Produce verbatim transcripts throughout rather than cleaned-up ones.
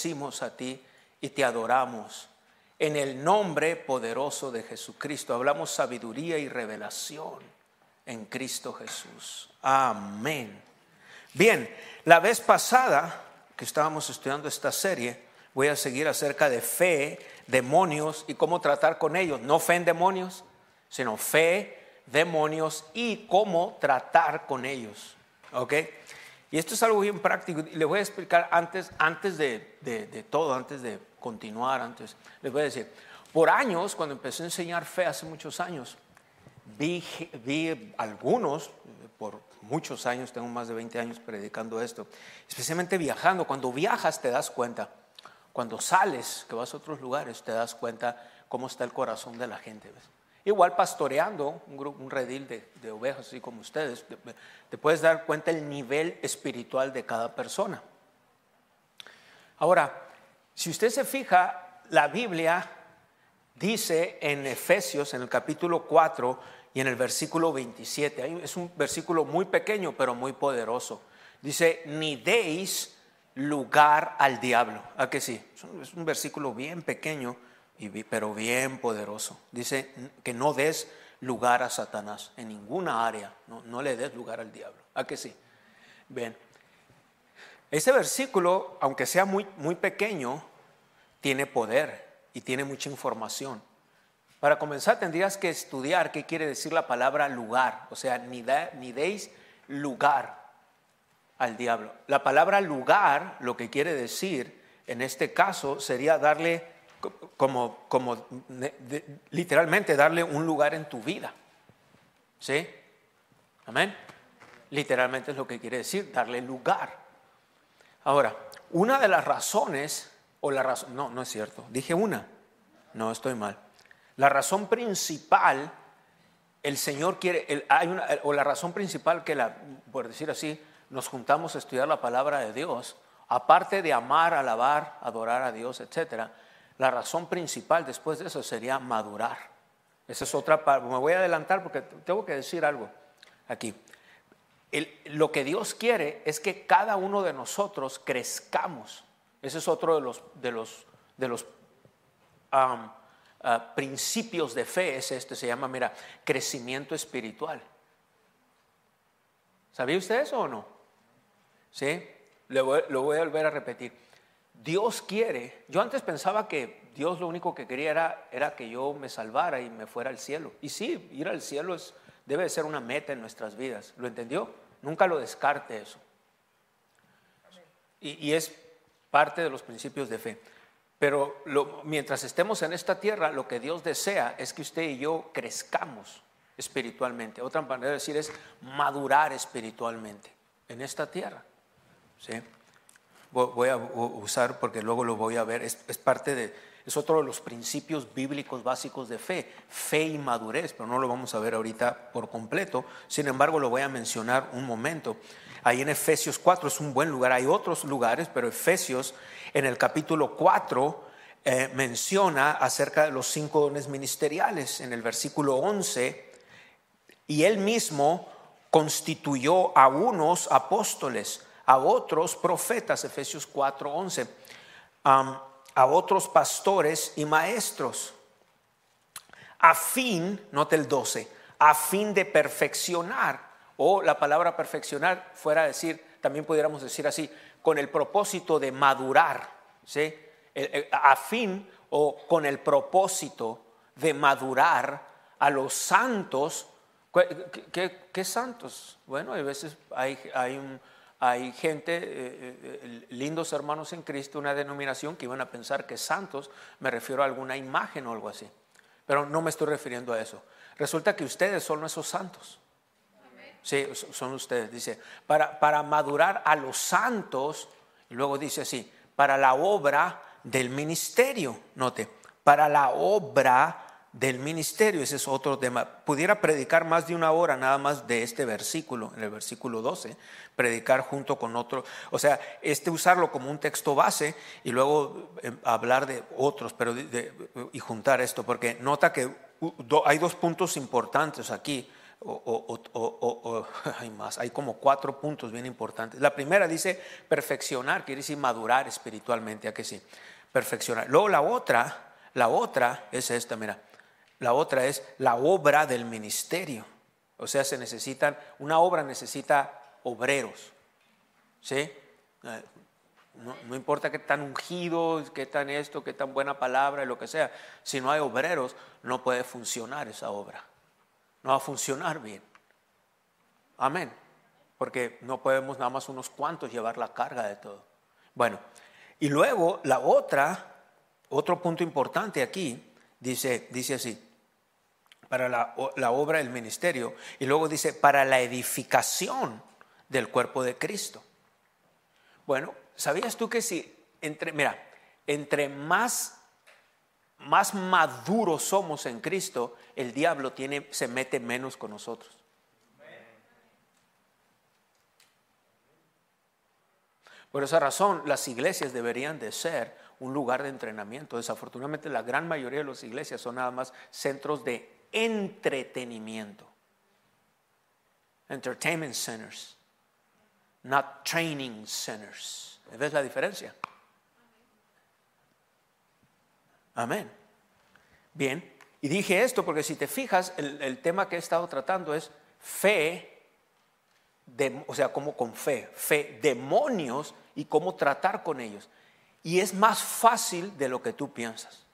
bendecimos a ti y te adoramos. En el nombre poderoso de Jesucristo hablamos sabiduría y revelación en Cristo Jesús. Amén. Bien, la vez pasada que estábamos estudiando esta serie, voy a seguir acerca de fe, demonios y cómo tratar con ellos. No fe en demonios, sino fe, demonios y cómo tratar con ellos. ¿Ok? Y esto es algo bien práctico. Y les voy a explicar antes, antes de, de, de todo, antes de continuar, antes les voy a decir, por años, cuando empecé a enseñar fe hace muchos años, vi, vi algunos, por muchos años, tengo más de veinte años predicando esto, especialmente viajando. Cuando viajas te das cuenta, cuando sales, que vas a otros lugares, te das cuenta cómo está el corazón de la gente, ¿ves? Igual pastoreando un, grupo, un redil de, de ovejas, así como ustedes, te, te puedes dar cuenta el nivel espiritual de cada persona. Ahora, si usted se fija, la Biblia dice en Efesios, en el capítulo cuatro y en el versículo veintisiete, es un versículo muy pequeño pero muy poderoso. Dice, ni deis lugar al diablo. ¿A que sí? Es un versículo bien pequeño, pero bien poderoso. Dice que no des lugar a Satanás en ninguna área. No, no le des lugar al diablo. ¿A que sí? Bien. Ese versículo, aunque sea muy, muy pequeño, tiene poder y tiene mucha información. Para comenzar tendrías que estudiar qué quiere decir la palabra lugar. O sea, ni, da, ni deis lugar al diablo. La palabra lugar, lo que quiere decir en este caso sería darle como, como de, de, literalmente darle un lugar en tu vida. ¿Sí? Amén. Literalmente es lo que quiere decir, darle lugar. Ahora, una de las razones, o la razón, no, no es cierto, dije una, no estoy mal. La razón principal, el Señor quiere, el, hay una, o la razón principal que, la, por decir así, nos juntamos a estudiar la palabra de Dios, aparte de amar, alabar, adorar a Dios, etcétera, la razón principal después de eso sería madurar. Esa es otra parte, me voy a adelantar porque tengo que decir algo aquí. El, lo que Dios quiere es que cada uno de nosotros crezcamos. Ese es otro de los, de los, de los um, uh, principios de fe, es este, se llama, mira, crecimiento espiritual. ¿Sabía usted eso o no? ¿Sí? Lo voy, lo voy a volver a repetir. Dios quiere, yo antes pensaba que Dios lo único que quería era, era que yo me salvara y me fuera al cielo. Y sí, ir al cielo es, debe de ser una meta en nuestras vidas. ¿Lo entendió? Nunca lo descarte eso. Y, y es parte de los principios de fe. Pero lo, mientras estemos en esta tierra, lo que Dios desea es que usted y yo crezcamos espiritualmente. Otra manera de decir es madurar espiritualmente en esta tierra. ¿Sí? Voy a usar, porque luego lo voy a ver, es, es parte de, es otro de los principios bíblicos básicos de fe, fe y madurez, pero no lo vamos a ver ahorita por completo. Sin embargo, lo voy a mencionar un momento. Ahí en Efesios cuatro es un buen lugar, hay otros lugares, pero Efesios en el capítulo cuatro eh, menciona acerca de los cinco dones ministeriales. En el versículo once, y él mismo constituyó a unos apóstoles, a otros profetas, Efesios cuatro once, um, a otros pastores y maestros, a fin, note el doce, a fin de perfeccionar, o la palabra perfeccionar fuera a decir, también pudiéramos decir así, con el propósito de madurar, ¿sí? A fin o con el propósito de madurar a los santos. ¿Qué, qué, qué santos? Bueno, a veces hay, hay un Hay gente, eh, eh, lindos hermanos en Cristo, una denominación que iban a pensar que santos, me refiero a alguna imagen o algo así. Pero no me estoy refiriendo a eso. Resulta que ustedes son esos santos. Amén. Sí, son ustedes. Dice, para, para madurar a los santos, y luego dice así, para la obra del ministerio. Note, para la obra del ministerio, ese es otro tema. Pudiera predicar más de una hora nada más de este versículo, en el versículo doce, predicar junto con otro, o sea, este usarlo como un texto base y luego eh, hablar de otros, pero de, de, y juntar esto, porque nota que do, hay dos puntos importantes aquí o, o, o, o, o hay más, hay como cuatro puntos bien importantes. La primera dice perfeccionar, quiere decir madurar espiritualmente, ¿a que sí? Perfeccionar. Luego la otra, la otra es esta, mira, la otra es la obra del ministerio. O sea, se necesitan, una obra necesita obreros, ¿sí? No, no importa qué tan ungido, qué tan esto, qué tan buena palabra, lo que sea. Si no hay obreros, no puede funcionar esa obra. No va a funcionar bien. Amén. Porque no podemos nada más unos cuantos llevar la carga de todo. Bueno, y luego la otra, otro punto importante aquí, dice, dice así, para la, la obra del ministerio, y luego dice, para la edificación del cuerpo de Cristo. Bueno, ¿sabías tú que si, entre, mira, entre más, más maduros somos en Cristo, el diablo tiene, se mete menos con nosotros? Por esa razón, las iglesias deberían de ser un lugar de entrenamiento. Desafortunadamente, la gran mayoría de las iglesias son nada más centros de entretenimiento. Entertainment centers. Not training centers. ¿Ves la diferencia? Amén. Bien, y dije esto porque si te fijas, el, el tema que he estado tratando es fe, de, o sea, como con fe, fe, demonios y cómo tratar con ellos. Y es más fácil de lo que tú piensas.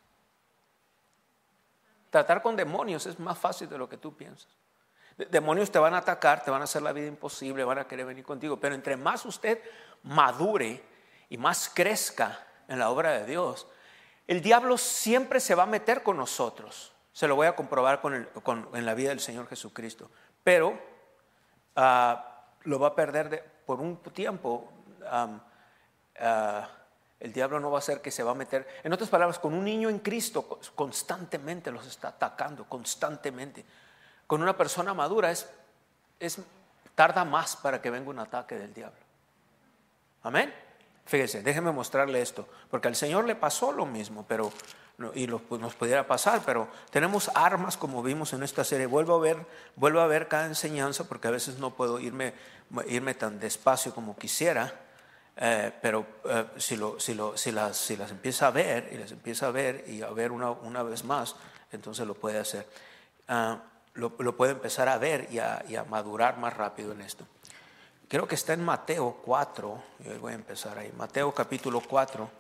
Tratar con demonios es más fácil de lo que tú piensas. Demonios te van a atacar, te van a hacer la vida imposible, van a querer venir contigo. Pero entre más usted madure y más crezca en la obra de Dios, el diablo siempre se va a meter con nosotros. Se lo voy a comprobar con el, con, en la vida del Señor Jesucristo. Pero uh, lo va a perder de, por un tiempo. Um, uh, el diablo no va a hacer que se va a meter. En otras palabras, con un niño en Cristo constantemente los está atacando, constantemente. Con una persona madura es, es, tarda más para que venga un ataque del diablo. Amén. Fíjese, déjeme mostrarle esto, porque al Señor le pasó lo mismo, pero y lo, pues nos pudiera pasar, pero tenemos armas como vimos en esta serie. Vuelvo a ver, vuelvo a ver cada enseñanza, porque a veces no puedo irme, irme tan despacio como quisiera, eh, pero eh, si, lo, si, lo, si, las, si las empieza a ver y las empieza a ver y a ver una, una vez más, entonces lo puede hacer. Uh, Lo, lo puede empezar a ver y a, y a madurar más rápido en esto. Creo que está en Mateo cuatro. Yo voy a empezar ahí. Mateo capítulo cuatro.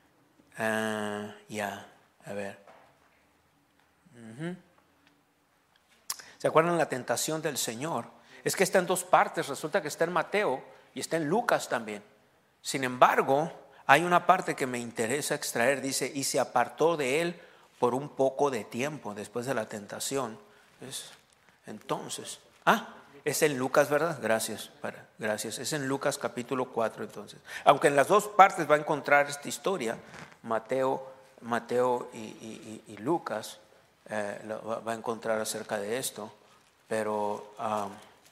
Uh, ya, yeah, a ver. Uh-huh. ¿Se acuerdan la tentación del Señor? Es que está en dos partes. Resulta que está en Mateo y está en Lucas también. Sin embargo, hay una parte que me interesa extraer. Dice, y se apartó de él por un poco de tiempo después de la tentación. Es, entonces, ah, es en Lucas, ¿verdad? Gracias, para, gracias. Es en Lucas capítulo cuatro, entonces. Aunque en las dos partes va a encontrar esta historia, Mateo, Mateo y, y, y Lucas eh, lo, va a encontrar acerca de esto. Pero, um,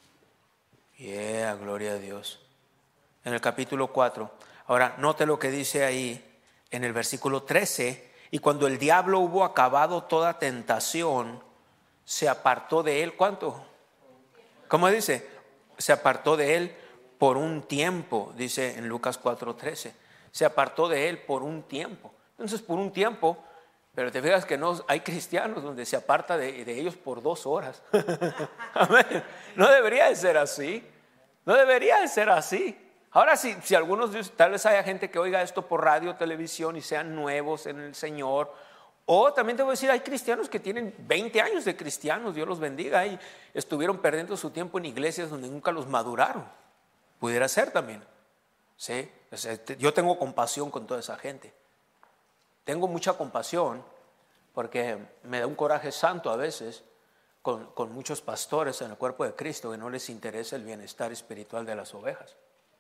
yeah, gloria a Dios. En el capítulo cuatro. Ahora, note lo que dice ahí en el versículo trece. Y cuando el diablo hubo acabado toda tentación, se apartó de él. ¿Cuánto? ¿Cómo dice? Se apartó de él por un tiempo, dice en Lucas cuatro trece. Se apartó de él por un tiempo. Entonces, por un tiempo, pero te fijas que no hay cristianos donde se aparta de, de ellos por dos horas. Amén. No debería de ser así. No debería de ser así. Ahora, si, si algunos, tal vez haya gente que oiga esto por radio, televisión y sean nuevos en el Señor. O también te voy a decir, hay cristianos que tienen veinte años de cristianos, Dios los bendiga, y estuvieron perdiendo su tiempo en iglesias donde nunca los maduraron. Pudiera ser también. ¿Sí? O sea, yo tengo compasión con toda esa gente. Tengo mucha compasión porque me da un coraje santo a veces con, con muchos pastores en el cuerpo de Cristo que no les interesa el bienestar espiritual de las ovejas.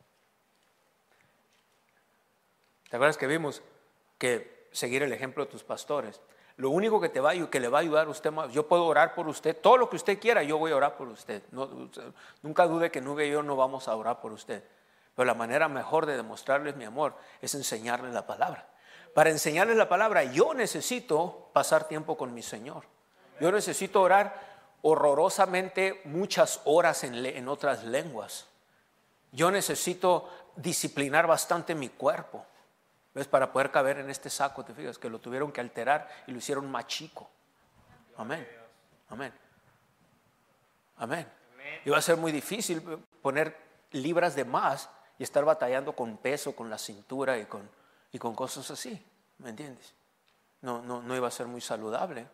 ¿Te acuerdas que vimos que seguir el ejemplo de tus pastores? Lo único que te va a, que le va a ayudar a usted, yo puedo orar por usted, todo lo que usted quiera, yo voy a orar por usted. No, nunca dude que Nube y yo no vamos a orar por usted. Pero la manera mejor de demostrarles mi amor es enseñarles la palabra. Para enseñarles la palabra, yo necesito pasar tiempo con mi Señor. Yo necesito orar horrorosamente muchas horas en, en otras lenguas. Yo necesito disciplinar bastante mi cuerpo, ¿ves? Para poder caber en este saco, te fijas, que lo tuvieron que alterar y lo hicieron más chico. Amén. Amén. Amén. Y va a ser muy difícil poner libras de más y estar batallando con peso, con la cintura y con, y con cosas así. ¿Me entiendes? No, no, no iba a ser muy saludable.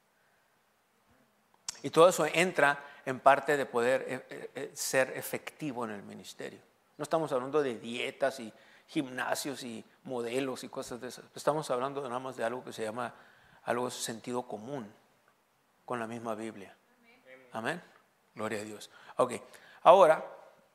Y todo eso entra en parte de poder eh, eh, ser efectivo en el ministerio. No estamos hablando de dietas y gimnasios y modelos y cosas de esas. Estamos hablando nada más de algo que se llama algo de sentido común con la misma Biblia. Amén. Gloria a Dios. Ok, ahora,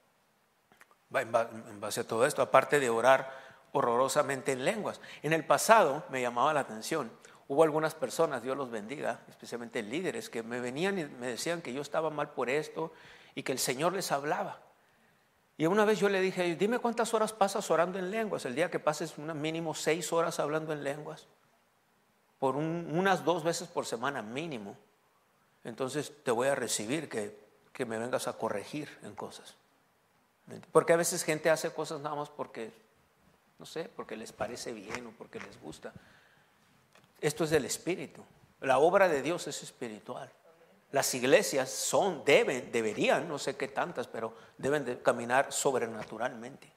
en base a todo esto, aparte de orar horrorosamente en lenguas, en el pasado me llamaba la atención. Hubo algunas personas, Dios los bendiga, especialmente líderes, que me venían y me decían que yo estaba mal por esto y que el Señor les hablaba. Y una vez yo le dije, dime cuántas horas pasas orando en lenguas. El día que pases una, mínimo seis horas hablando en lenguas, por un, unas dos veces por semana mínimo, entonces te voy a recibir que, que me vengas a corregir en cosas. Porque a veces gente hace cosas nada más porque, no sé, porque les parece bien o porque les gusta. Esto es del Espíritu. La obra de Dios es espiritual. Las iglesias son, deben, deberían, no sé qué tantas, pero deben de caminar sobrenaturalmente.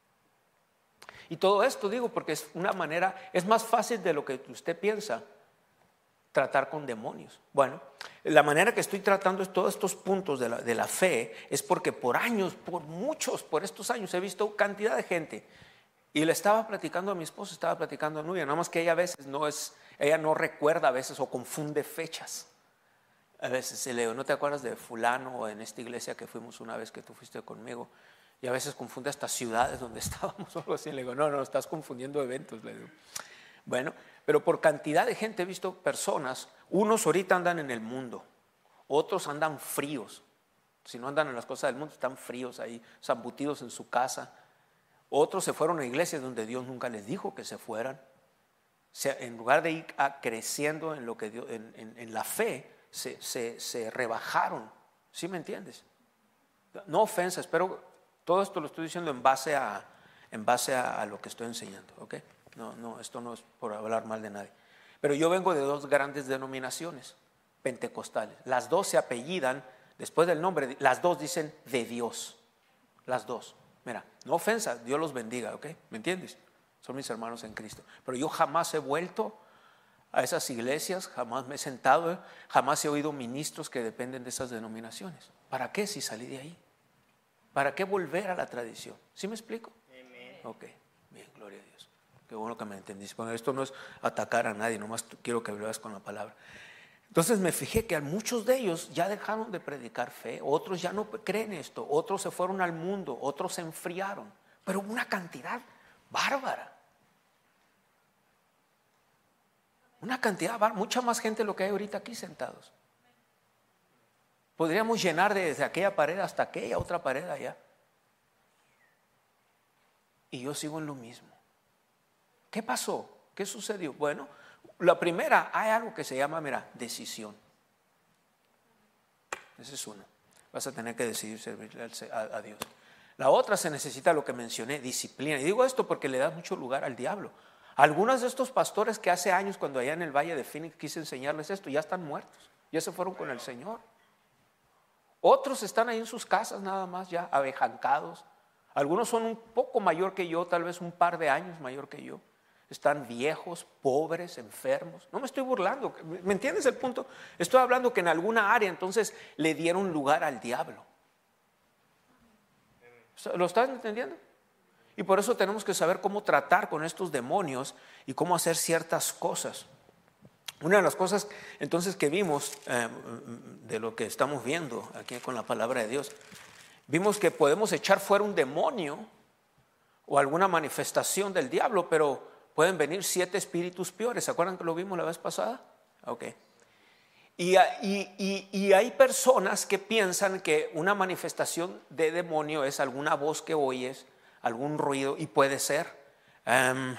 Y todo esto digo porque es una manera, es más fácil de lo que usted piensa tratar con demonios. Bueno, la manera que estoy tratando es todos estos puntos de la, de la fe es porque por años, por muchos, por estos años he visto cantidad de gente. Y le estaba platicando a mi esposa, estaba platicando a Nubia, nada más que ella a veces no es, ella no recuerda a veces o confunde fechas. A veces se le digo, ¿no te acuerdas de fulano o en esta iglesia que fuimos una vez que tú fuiste conmigo? Y a veces confunde hasta ciudades donde estábamos o algo así. Le digo, no, no, estás confundiendo eventos, le digo. Bueno, pero por cantidad de gente he visto personas, unos ahorita andan en el mundo, otros andan fríos. Si no andan en las cosas del mundo, están fríos ahí, zambutidos en su casa. Otros se fueron a iglesias donde Dios nunca les dijo que se fueran. O sea, en lugar de ir a creciendo en, lo que Dios, en, en, en la fe, se, se, se rebajaron. ¿Sí me entiendes? No ofensas, pero todo esto lo estoy diciendo en base a, en base a, a lo que estoy enseñando. ¿Okay? No, no, esto no es por hablar mal de nadie. Pero yo vengo de dos grandes denominaciones pentecostales. Las dos se apellidan, después del nombre, las dos dicen de Dios. Las dos. Mira, no ofensa, Dios los bendiga, ¿ok? ¿Me entiendes? Son mis hermanos en Cristo. Pero yo jamás he vuelto a esas iglesias, jamás me he sentado, jamás he oído ministros que dependen de esas denominaciones. ¿Para qué si salí de ahí? ¿Para qué volver a la tradición? ¿Sí me explico? Amén. Ok, bien, gloria a Dios. Qué bueno que me entendiste. Bueno, esto no es atacar a nadie, nomás quiero que veas con la palabra. Entonces me fijé que a muchos de ellos ya dejaron de predicar fe, otros ya no creen esto, otros se fueron al mundo, otros se enfriaron, pero una cantidad bárbara. Una cantidad bárbara, mucha más gente de lo que hay ahorita aquí sentados. Podríamos llenar desde aquella pared hasta aquella otra pared allá. Y yo sigo en lo mismo. ¿Qué pasó? ¿Qué sucedió? Bueno, la primera, hay algo que se llama, mira, decisión. Ese es uno. Vas a tener que decidir servirle a, a Dios. La otra se necesita lo que mencioné, disciplina. Y digo esto porque le da mucho lugar al diablo. Algunos de estos pastores que hace años, cuando allá en el Valle de Phoenix quise enseñarles esto, ya están muertos. Ya se fueron con el Señor. Otros están ahí en sus casas nada más ya, avejancados. Algunos son un poco mayor que yo, tal vez un par de años mayor que yo. Están viejos, pobres, enfermos. No me estoy burlando, ¿me entiendes el punto? Estoy hablando que en alguna área entonces le dieron lugar al diablo. ¿Lo estás entendiendo? Y por eso tenemos que saber cómo tratar con estos demonios y cómo hacer ciertas cosas. Una de las cosas entonces que vimos eh, de lo que estamos viendo aquí con la palabra de Dios, vimos que podemos echar fuera un demonio o alguna manifestación del diablo, pero pueden venir siete espíritus peores. ¿Se acuerdan que lo vimos la vez pasada? Ok. Y, y, y, y hay personas que piensan que una manifestación de demonio es alguna voz que oyes, algún ruido, y puede ser. Um,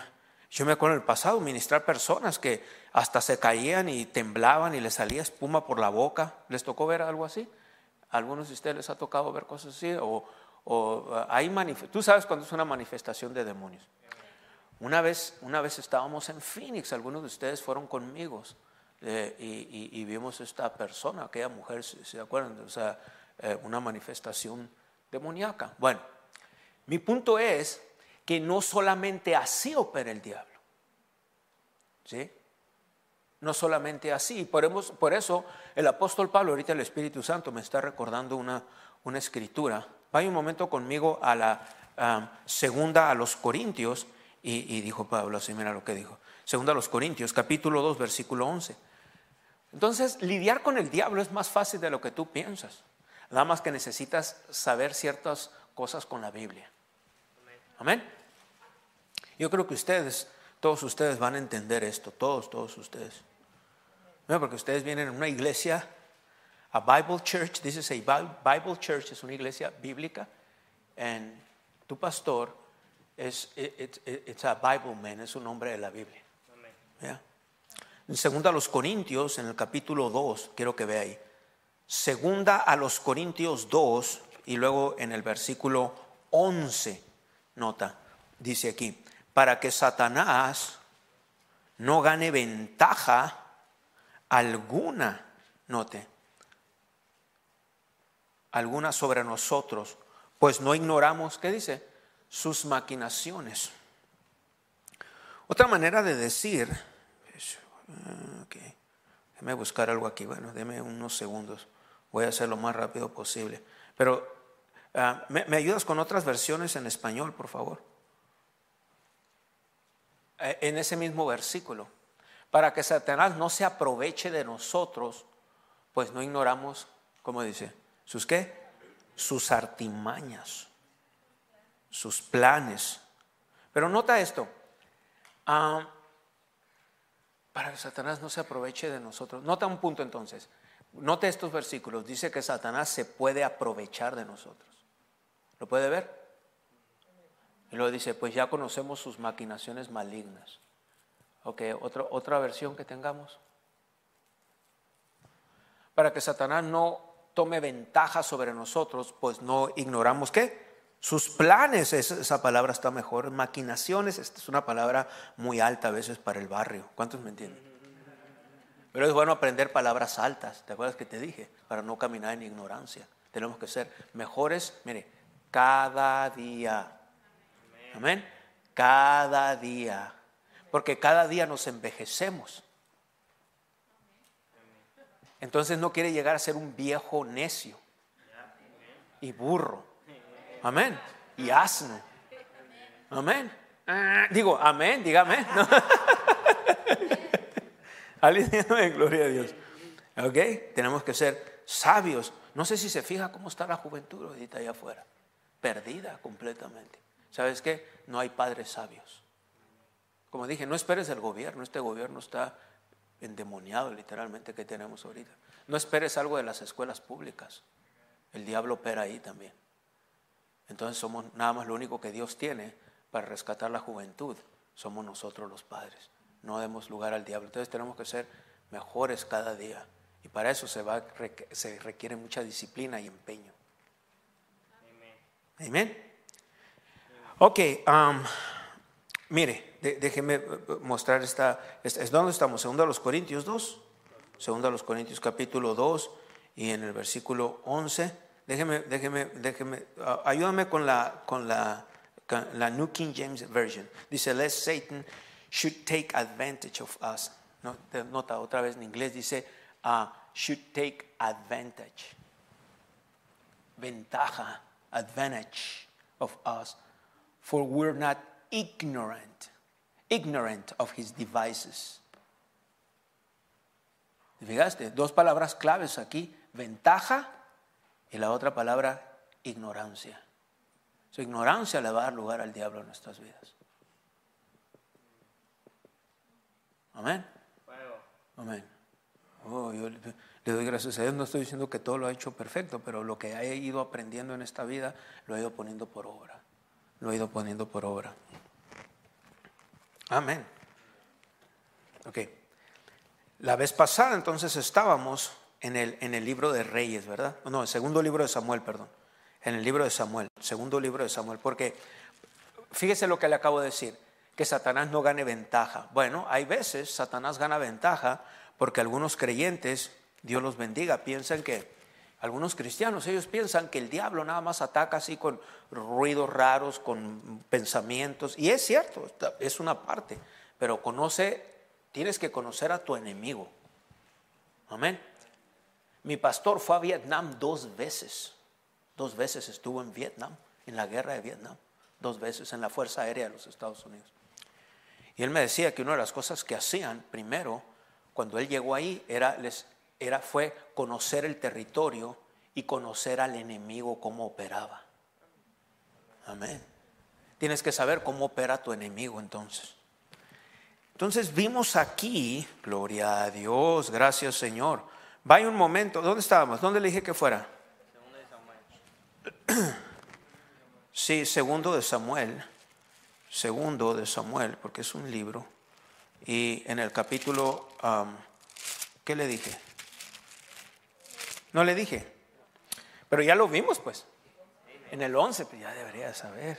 Yo me acuerdo en el pasado ministrar personas que hasta se caían y temblaban y les salía espuma por la boca. ¿Les tocó ver algo así? ¿A algunos de ustedes les ha tocado ver cosas así? O, o hay manif- tú sabes cuando es una manifestación de demonios. Una vez, una vez estábamos en Phoenix, algunos de ustedes fueron conmigo eh, y, y, y vimos esta persona, aquella mujer, ¿se, se acuerdan? O sea, eh, una manifestación demoníaca. Bueno, mi punto es que no solamente así opera el diablo, ¿sí? No solamente así. Por, por eso el apóstol Pablo, ahorita el Espíritu Santo me está recordando una, una escritura. Vaya un momento conmigo a la um, segunda a los Corintios y, y dijo Pablo así, mira lo que dijo. Segunda a los Corintios, capítulo dos, versículo once. Entonces, lidiar con el diablo es más fácil de lo que tú piensas. Nada más que necesitas saber ciertas cosas con la Biblia. Amén. Yo creo que ustedes, todos ustedes van a entender esto, todos, todos ustedes. No, porque ustedes vienen en una iglesia, a Bible Church, this is a Bible Church, es una iglesia bíblica, y tu pastor es it, it, it's a Bible man, es un hombre de la Biblia. ¿Yeah? En segunda a los Corintios, en el capítulo dos, quiero que vea ahí. Segunda a los Corintios dos, y luego en el versículo once, nota, dice aquí, para que Satanás no gane ventaja alguna, note, alguna sobre nosotros, pues no ignoramos, ¿qué dice? Sus maquinaciones. Otra manera de decir, okay, déjame buscar algo aquí, bueno, deme unos segundos, voy a hacer lo más rápido posible, pero uh, ¿me, ¿me ayudas con otras versiones en español, por favor? En ese mismo versículo, para que Satanás no se aproveche de nosotros, pues no ignoramos, ¿cómo dice? ¿Sus qué? Sus artimañas, sus planes. Pero nota esto, uh, para que Satanás no se aproveche de nosotros. Nota un punto entonces, nota estos versículos, dice que Satanás se puede aprovechar de nosotros. ¿Lo puede ver? Y luego dice, pues ya conocemos sus maquinaciones malignas. Ok, otro, otra versión que tengamos. Para que Satanás no tome ventaja sobre nosotros, pues no ignoramos ¿qué? Sus planes. Esa, esa palabra está mejor. Maquinaciones, esta es una palabra muy alta a veces para el barrio. ¿Cuántos me entienden? Pero es bueno aprender palabras altas. ¿Te acuerdas que te dije? Para no caminar en ignorancia. Tenemos que ser mejores, mire, cada día. Amén. Cada día. Porque cada día nos envejecemos. Entonces no quiere llegar a ser un viejo necio y burro. Amén. Y asno. Amén. Digo, amén, dígame. Alguien, gloria a Dios. Ok, tenemos que ser sabios. No sé si se fija cómo está la juventud ahorita allá afuera. Perdida completamente. ¿Sabes qué? No hay padres sabios. Como dije, no esperes el gobierno. Este gobierno está endemoniado literalmente que tenemos ahorita. No esperes algo de las escuelas públicas. El diablo opera ahí también. Entonces somos nada más lo único que Dios tiene para rescatar la juventud. Somos nosotros los padres. No demos lugar al diablo. Entonces tenemos que ser mejores cada día. Y para eso se, va, se requiere mucha disciplina y empeño. Amén. Amén. Ok, um, mire, de, déjeme mostrar esta, esta, ¿dónde estamos? Segunda a los Corintios dos, Segunda a los Corintios capítulo dos y en el versículo once, déjeme, déjeme, déjeme, uh, ayúdame con la, con la, con la New King James Version, dice, lest Satan should take advantage of us, no, nota otra vez en inglés, dice, uh, should take advantage, ventaja, advantage of us. For we're not ignorant, ignorant of his devices. ¿Te fijaste? Dos palabras claves aquí, ventaja y la otra palabra, ignorancia. Su ignorancia le va a dar lugar al diablo en nuestras vidas. Amén. Amén. Oh, yo le, le doy gracias a Dios. No estoy diciendo que todo lo ha hecho perfecto, pero lo que he ido aprendiendo en esta vida lo he ido poniendo por obra. Lo he ido poniendo por obra. Amén. Ok. La vez pasada entonces estábamos en el, en el libro de Reyes, ¿verdad? No, el segundo libro de Samuel, perdón. En el libro de Samuel, segundo libro de Samuel. Porque fíjese lo que le acabo de decir, que Satanás no gane ventaja. Bueno, hay veces Satanás gana ventaja porque algunos creyentes, Dios los bendiga, piensan que, algunos cristianos, ellos piensan que el diablo nada más ataca así con ruidos raros, con pensamientos. Y es cierto, es una parte, pero conoce, tienes que conocer a tu enemigo. Amén. Mi pastor fue a Vietnam dos veces. Dos veces estuvo en Vietnam, en la guerra de Vietnam. Dos veces en la Fuerza Aérea de los Estados Unidos. Y él me decía que una de las cosas que hacían primero, cuando él llegó ahí, era, les, era, fue conocer el territorio y conocer al enemigo cómo operaba. Amén. Tienes que saber cómo opera tu enemigo entonces. Entonces vimos aquí, gloria a Dios, gracias Señor. Vaya un momento, ¿dónde estábamos? ¿Dónde le dije que fuera? Segundo de Samuel. Sí, segundo de Samuel. Segundo de Samuel, porque es un libro. Y en el capítulo, um, ¿qué le dije? No le dije. Pero ya lo vimos pues. En el once, pues ya debería saber.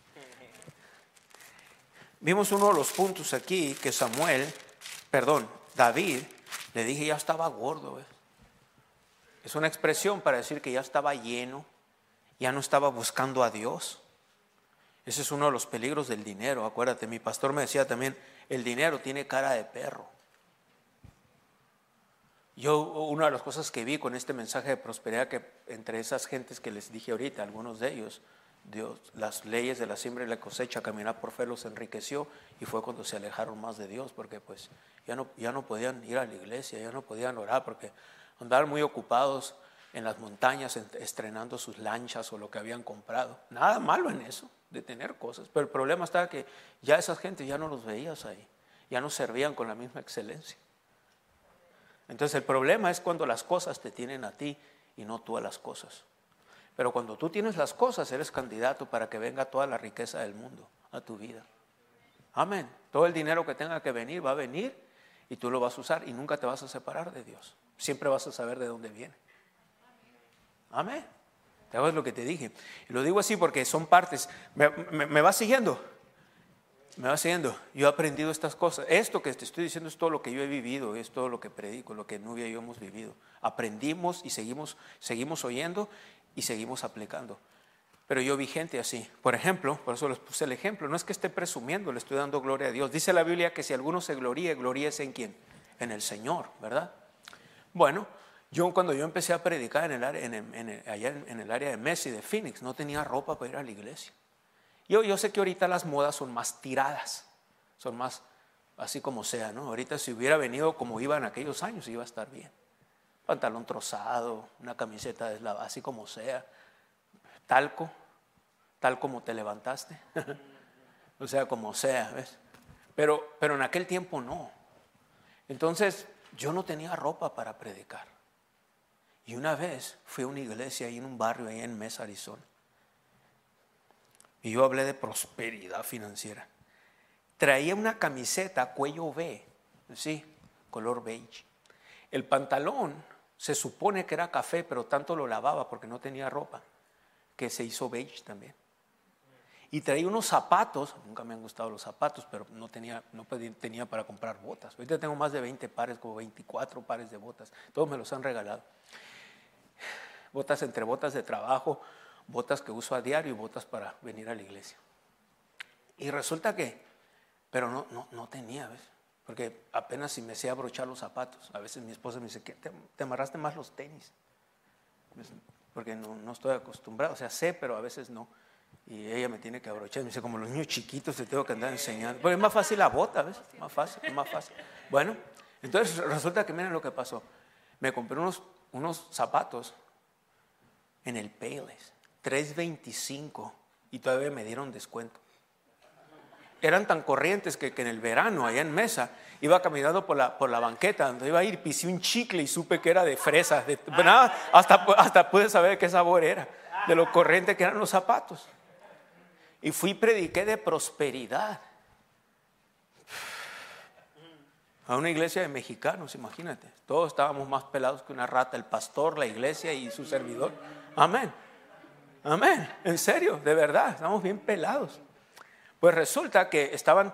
Vimos uno de los puntos aquí que Samuel, perdón, David, le dije ya estaba gordo. ¿Ves? Es una expresión para decir que ya estaba lleno, ya no estaba buscando a Dios. Ese es uno de los peligros del dinero. Acuérdate, mi pastor me decía también, el dinero tiene cara de perro. Yo, una de las cosas que vi con este mensaje de prosperidad, que entre esas gentes que les dije ahorita, algunos de ellos, Dios, las leyes de la siembra y la cosecha, caminar por fe los enriqueció, y fue cuando se alejaron más de Dios, porque pues ya no, ya no podían ir a la iglesia, ya no podían orar, porque andaban muy ocupados en las montañas estrenando sus lanchas o lo que habían comprado. Nada malo en eso, de tener cosas, pero el problema estaba que ya esas gentes ya no los veías ahí, ya no servían con la misma excelencia. Entonces el problema es cuando las cosas te tienen a ti y no tú a las cosas. Pero cuando tú tienes las cosas, eres candidato para que venga toda la riqueza del mundo a tu vida. Amén. Todo el dinero que tenga que venir va a venir y tú lo vas a usar y nunca te vas a separar de Dios. Siempre vas a saber de dónde viene. Amén. ¿Te acuerdas lo que te dije? Y lo digo así porque son partes. ¿Me, me, me vas siguiendo? Me va siguiendo. Yo he aprendido estas cosas. Esto que te estoy diciendo es todo lo que yo he vivido, es todo lo que predico, lo que Nubia y yo hemos vivido. Aprendimos y seguimos, seguimos oyendo y seguimos aplicando. Pero yo vi gente así. Por ejemplo, por eso les puse el ejemplo. No es que esté presumiendo, le estoy dando gloria a Dios. Dice la Biblia que si alguno se gloríe, gloríese en quién, en el Señor, ¿verdad? Bueno, yo cuando yo empecé a predicar en el área, en el, en el, allá en, en el área de Messi, de Phoenix, no tenía ropa para ir a la iglesia. Yo, yo sé que ahorita las modas son más tiradas, son más así como sea, ¿no? Ahorita si hubiera venido como iba en aquellos años, iba a estar bien. Pantalón trozado, una camiseta deslavada, así como sea. Talco, tal como te levantaste. O sea, como sea, ¿ves? Pero, pero en aquel tiempo no. Entonces, yo no tenía ropa para predicar. Y una vez fui a una iglesia ahí en un barrio, ahí en Mesa, Arizona. Y yo hablé de prosperidad financiera. Traía una camiseta cuello V, sí, color beige. El pantalón se supone que era café, pero tanto lo lavaba porque no tenía ropa, que se hizo beige también. Y traía unos zapatos, nunca me han gustado los zapatos, pero no tenía, no tenía para comprar botas. Ahorita tengo más de veinte pares, como veinticuatro pares de botas. Todos me los han regalado. Botas entre botas de trabajo, botas que uso a diario y botas para venir a la iglesia. Y resulta que, pero no, no, no tenía, ¿ves? Porque apenas si me sé abrochar los zapatos. A veces mi esposa me dice, ¿qué, te, te amarraste más los tenis? Porque no, no estoy acostumbrado, o sea, sé, pero a veces no. Y ella me tiene que abrochar, me dice, como los niños chiquitos te tengo que andar enseñando. Porque es más fácil la bota, ¿ves? Más fácil, es más fácil. Bueno, entonces resulta que miren lo que pasó. Me compré unos, unos zapatos en el Payless, tres veinticinco, y todavía me dieron descuento. Eran tan corrientes que, que en el verano, allá en Mesa, iba caminando por la, por la banqueta donde iba a ir, pisé un chicle y supe que era de fresa. De, nada, hasta, hasta pude saber qué sabor era, de lo corriente que eran los zapatos. Y fui y prediqué de prosperidad. a una iglesia de mexicanos, imagínate. Todos estábamos más pelados que una rata, el pastor, la iglesia y su servidor. Amén. Amén. En serio, de verdad, estamos bien pelados. Pues resulta que estaban,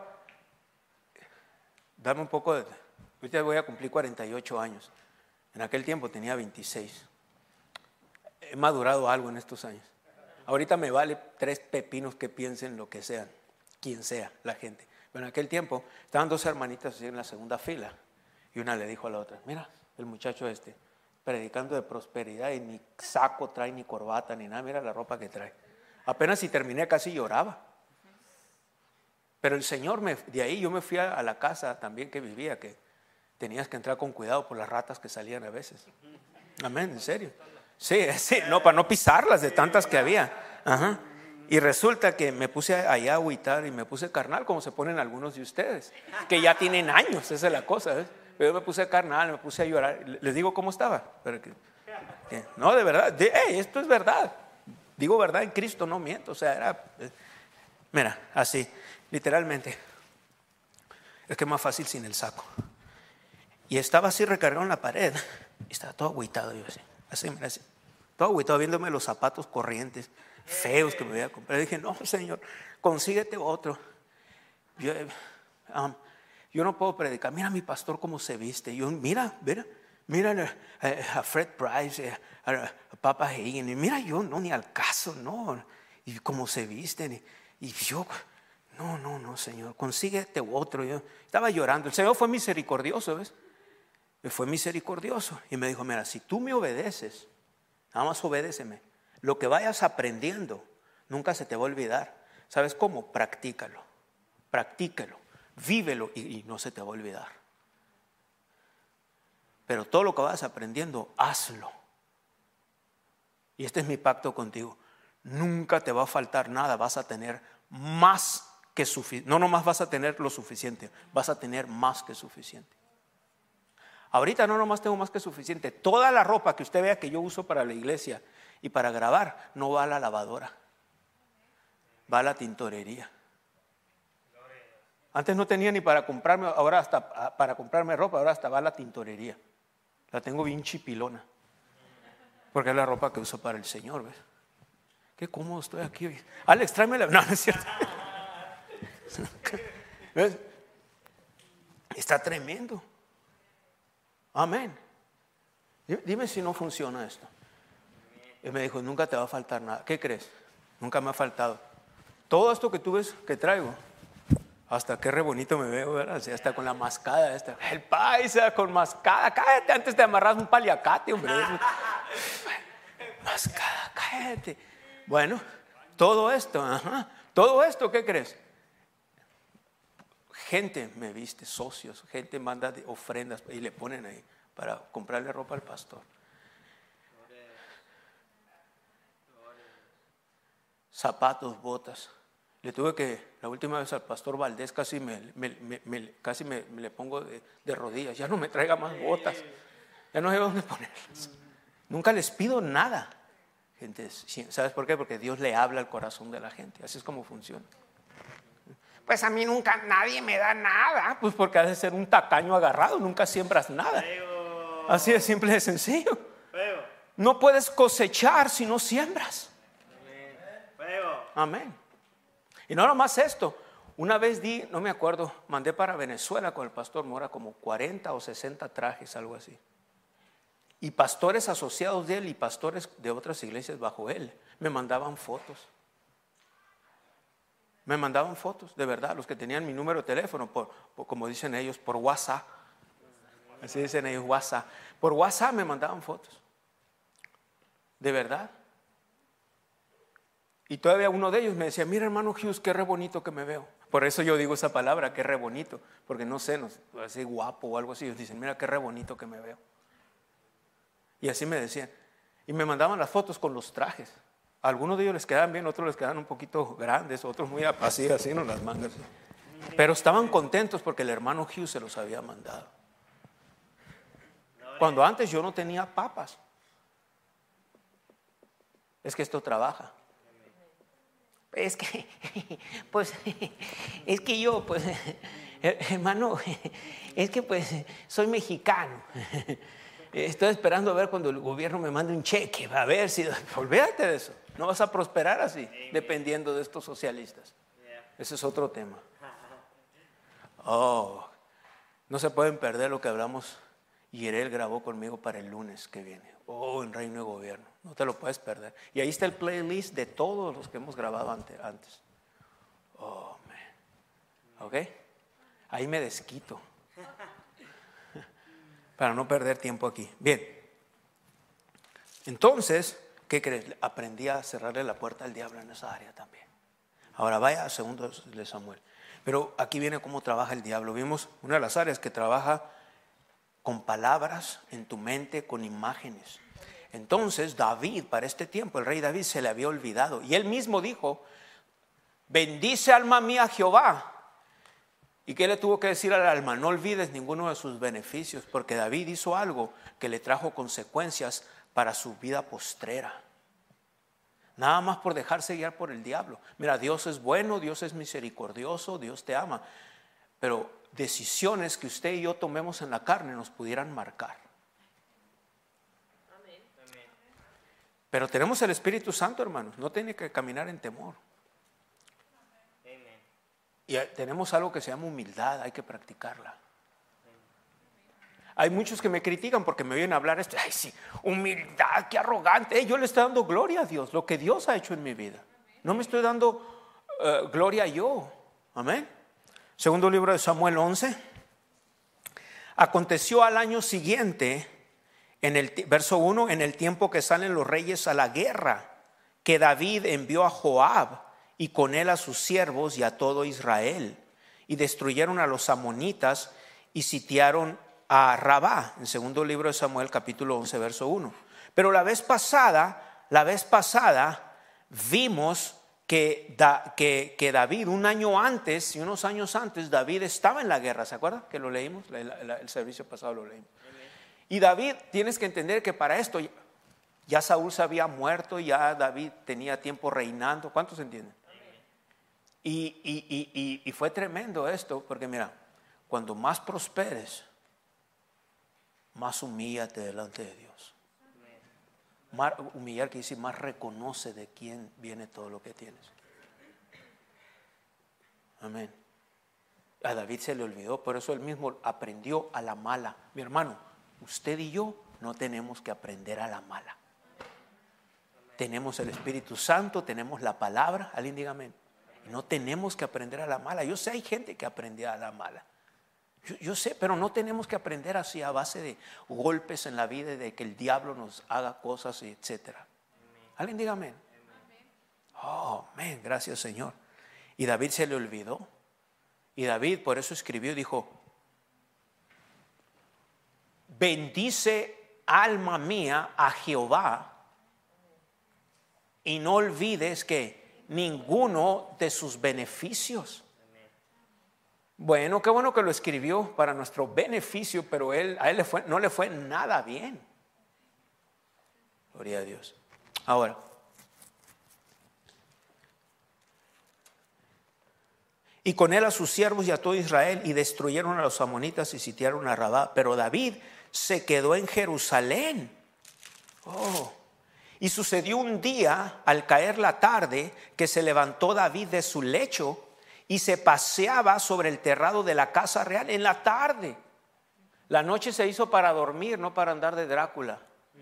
dame un poco de, ahorita voy a cumplir cuarenta y ocho años. En aquel tiempo tenía veintiséis. He madurado algo en estos años. Ahorita me vale tres pepinos que piensen lo que sean, quien sea la gente. Pero en aquel tiempo estaban dos hermanitas así en la segunda fila y una le dijo a la otra: mira, el muchacho este predicando de prosperidad y ni saco trae, ni corbata, ni nada, mira la ropa que trae. Apenas si terminé casi lloraba. Pero el Señor, me, de ahí yo me fui a, a la casa también que vivía, que tenías que entrar con cuidado por las ratas que salían a veces. Amén, en serio. Sí, sí, no, para no pisarlas de tantas que había. Ajá. Y resulta que me puse allá a agüitar y me puse carnal, como se ponen algunos de ustedes, que ya tienen años, esa es la cosa, ¿ves? Pero yo me puse carnal, me puse a llorar. Les digo cómo estaba. Pero que, que, no, de verdad, de, hey, esto es verdad. Digo verdad en Cristo, no miento. O sea, era, mira, así, literalmente. Es que es más fácil sin el saco. Y estaba así recargado en la pared. Y estaba todo agüitado yo así. Así, mira, así. Todo agüitado viéndome los zapatos corrientes feos que me voy a comprar. Dije, no, Señor, consíguete otro. Yo, um, yo no puedo predicar. Mira a mi pastor cómo se viste. Yo, mira, mira, mira a, a Fred Price, a, a Papa Hagen. Y mira, yo no, ni al caso, no. Y cómo se visten. Y, y yo, no, no, no, Señor, consíguete otro. Yo estaba llorando. El Señor fue misericordioso, ¿ves? Me fue misericordioso. Y me dijo, mira, si tú me obedeces, nada más obedéceme. Lo que vayas aprendiendo nunca se te va a olvidar. ¿Sabes cómo? Practícalo, practícalo, vívelo y, y no se te va a olvidar. Pero todo lo que vas aprendiendo, hazlo. Y este es mi pacto contigo. Nunca te va a faltar nada, vas a tener más que suficiente. No nomás vas a tener lo suficiente, vas a tener más que suficiente. Ahorita no nomás tengo más que suficiente. Toda la ropa que usted vea que yo uso para la iglesia y para grabar, no va a la lavadora, va a la tintorería. Antes no tenía ni para comprarme, ahora hasta para comprarme ropa, ahora hasta va a la tintorería. La tengo bien chipilona, porque es la ropa que uso para el Señor, ¿ves? Qué cómodo estoy aquí hoy. Alex, tráeme la... No, no es cierto. ¿Ves? Está tremendo. Amén. Dime si no funciona esto. Y me dijo, nunca te va a faltar nada. ¿Qué crees? Nunca me ha faltado. Todo esto que tú ves que traigo, hasta qué re bonito me veo, ¿verdad? O sea, hasta con la mascada esta. El paisa con mascada. Cállate, antes te amarras un paliacate, hombre. Mascada, cállate. Bueno, todo esto, ajá. Todo esto, ¿qué crees? Gente me viste, socios, gente manda ofrendas y le ponen ahí para comprarle ropa al pastor. Zapatos, botas. Le tuve que, la última vez al pastor Valdés casi me, me, me, me casi me, me le pongo de, de rodillas. Ya no me traiga más botas. Ya no sé dónde ponerlas. Nunca les pido nada. Gente, ¿sabes por qué? Porque Dios le habla al corazón de la gente. Así es como funciona. Pues a mí nunca nadie me da nada. Pues porque has de ser un tacaño agarrado, nunca siembras nada. Así de simple y de sencillo. No puedes cosechar si no siembras. Amén. Y no nomás esto. Una vez di, no me acuerdo, mandé para Venezuela con el pastor Mora como cuarenta o sesenta trajes, algo así. Y pastores asociados de él y pastores de otras iglesias bajo él me mandaban fotos. Me mandaban fotos, de verdad, los que tenían mi número de teléfono, por, por, como dicen ellos, por WhatsApp. Así dicen ellos, WhatsApp. Por WhatsApp me mandaban fotos. De verdad. Y todavía uno de ellos me decía, mira hermano Hughes, qué re bonito que me veo. Por eso yo digo esa palabra, qué re bonito. Porque no sé, no, así guapo o algo así. Ellos dicen, mira qué re bonito que me veo. Y así me decían. Y me mandaban las fotos con los trajes. A algunos de ellos les quedaban bien, otros les quedaban un poquito grandes, otros muy así, así, no las mangas. Pero estaban contentos porque el hermano Hughes se los había mandado. Cuando antes yo no tenía papas. Es que esto trabaja. Es que, pues, es que yo, pues, Hermano, es que pues soy mexicano. Estoy esperando a ver cuando el gobierno me mande un cheque. A ver si... Olvídate de eso. No vas a prosperar así, dependiendo de estos socialistas. Ese es otro tema. Oh, no se pueden perder lo que hablamos. Yerel grabó conmigo para el lunes que viene. Oh, en Reino de Gobierno. No te lo puedes perder. Y ahí está el playlist de todos los que hemos grabado antes. Oh, man. ¿Ok? Ahí me desquito. Para no perder tiempo aquí. Bien. Entonces, ¿qué crees? Aprendí a cerrarle la puerta al diablo en esa área también. Ahora vaya a segundo de Samuel. Pero aquí viene cómo trabaja el diablo. Vimos una de las áreas que trabaja con palabras en tu mente, con imágenes. Entonces David, para este tiempo, el rey David se le había olvidado. Y él mismo dijo, bendice alma mía a Jehová. ¿Y qué le tuvo que decir al alma? No olvides ninguno de sus beneficios, porque David hizo algo que le trajo consecuencias para su vida postrera. Nada más por dejarse guiar por el diablo. Mira, Dios es bueno, Dios es misericordioso, Dios te ama. Pero decisiones que usted y yo tomemos en la carne nos pudieran marcar. Amén. Pero tenemos el Espíritu Santo, hermanos. No tiene que caminar en temor. Amén. Y tenemos algo que se llama humildad, hay que practicarla. Hay muchos que me critican porque me oyen hablar esto. Ay, sí, humildad, qué arrogante. Hey, yo le estoy dando gloria a Dios, lo que Dios ha hecho en mi vida. No me estoy dando uh, gloria yo. Amén. Segundo libro de Samuel once. Aconteció al año siguiente, en el verso uno, en el tiempo que salen los reyes a la guerra, que David envió a Joab y con él a sus siervos y a todo Israel, y destruyeron a los amonitas y sitiaron a Rabá, en segundo libro de Samuel, capítulo once, verso uno. Pero la vez pasada, la vez pasada, vimos que, da, que, que David, un año antes y unos años antes, David estaba en la guerra. ¿Se acuerdan que lo leímos? El, el, el servicio pasado lo leímos. Y David, tienes que entender que para esto, ya Saúl se había muerto, ya David tenía tiempo reinando. ¿Cuántos entienden? Y, y, y, y, y fue tremendo esto, porque mira, cuando más prosperes, más humíllate delante de Dios. Más, humillar quiere decir más reconoce de quién viene todo lo que tienes. Amén. A David se le olvidó, por eso él mismo aprendió a la mala. Mi hermano, usted y yo no tenemos que aprender a la mala. Tenemos el Espíritu Santo, tenemos la palabra. Alguien diga amén. No tenemos que aprender a la mala. Yo sé, hay gente que aprende a la mala. Yo, yo sé, pero no tenemos que aprender así a base de golpes en la vida y de que el diablo nos haga cosas, etcétera. Alguien diga amén. Oh, amén, gracias Señor. Y David se le olvidó. Y David por eso escribió y dijo, bendice alma mía a Jehová y no olvides que ninguno de sus beneficios. Bueno, qué bueno que lo escribió para nuestro beneficio, pero él, a él le fue, no le fue nada bien. Gloria a Dios. Ahora, y con él a sus siervos y a todo Israel, y destruyeron a los amonitas y sitiaron a Rabá. Pero David se quedó en Jerusalén. Oh. Y sucedió un día, al caer la tarde, que se levantó David de su lecho y se paseaba sobre el terrado de la casa real en la tarde. La noche se hizo para dormir, no para andar de Drácula.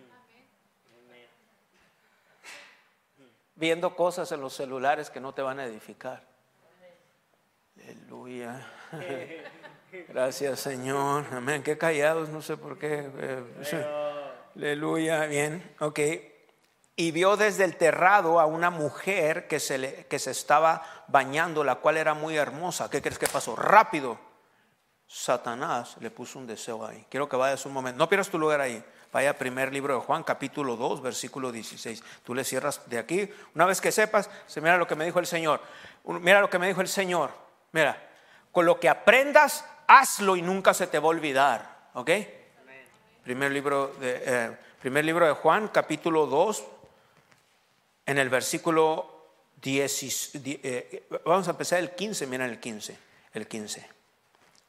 Viendo cosas en los celulares que no te van a edificar. Aleluya. Gracias Señor. Amén. Qué callados, no sé por qué. Aleluya. Bien, ok. Y vio desde el terrado a una mujer que se, le, que se estaba bañando, la cual era muy hermosa. ¿Qué crees que pasó? Rápido, Satanás le puso un deseo ahí. Quiero que vayas un momento, no pierdas tu lugar ahí. Vaya al primer libro de Juan, capítulo dos, versículo dieciséis. Tú le cierras de aquí. Una vez que sepas, se mira lo que me dijo el Señor. Mira lo que me dijo el Señor. Mira, con lo que aprendas, hazlo y nunca se te va a olvidar. ¿Ok? Primer libro de, eh, primer libro de Juan, capítulo dos. En el versículo diez, eh, vamos a empezar el quince, miren el quince, el quince.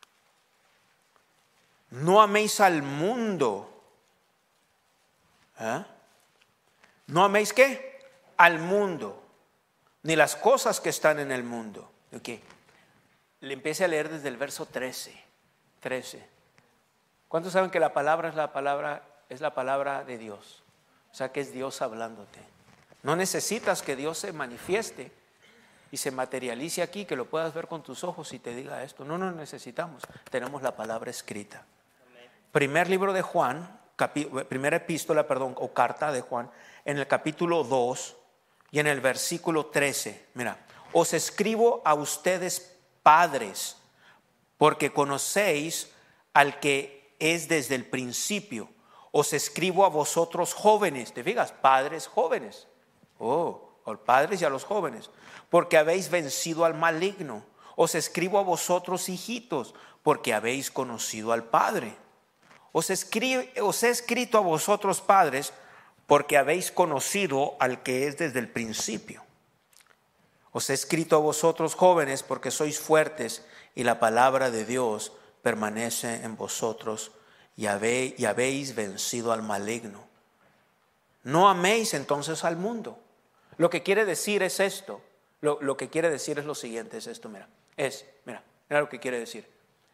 No améis al mundo. ¿Eh? No améis ¿qué? Al mundo, ni las cosas que están en el mundo. Okay. Le empiece a leer desde el verso trece. trece. ¿Cuántos saben que la palabra es la palabra, es la palabra de Dios? O sea que es Dios hablándote. No necesitas que Dios se manifieste y se materialice aquí, que lo puedas ver con tus ojos y te diga esto. No, no necesitamos. Tenemos la palabra escrita. Primer libro de Juan, capi, primera epístola, perdón, o carta de Juan, en el capítulo dos y en el versículo trece. Mira, os escribo a ustedes padres, porque conocéis al que es desde el principio. Os escribo a vosotros jóvenes, ¿te fijas? Padres jóvenes. Oh, a los padres y a los jóvenes, porque habéis vencido al maligno. Os escribo a vosotros hijitos, porque habéis conocido al Padre. Os, escribe, os he escrito a vosotros padres, porque habéis conocido al que es desde el principio. Os he escrito a vosotros jóvenes, porque sois fuertes y la palabra de Dios permanece en vosotros y habéis, y habéis vencido al maligno. No améis entonces al mundo. Lo que quiere decir es esto. Lo, lo que quiere decir es lo siguiente, es esto, mira. Es, mira, mira lo que quiere decir.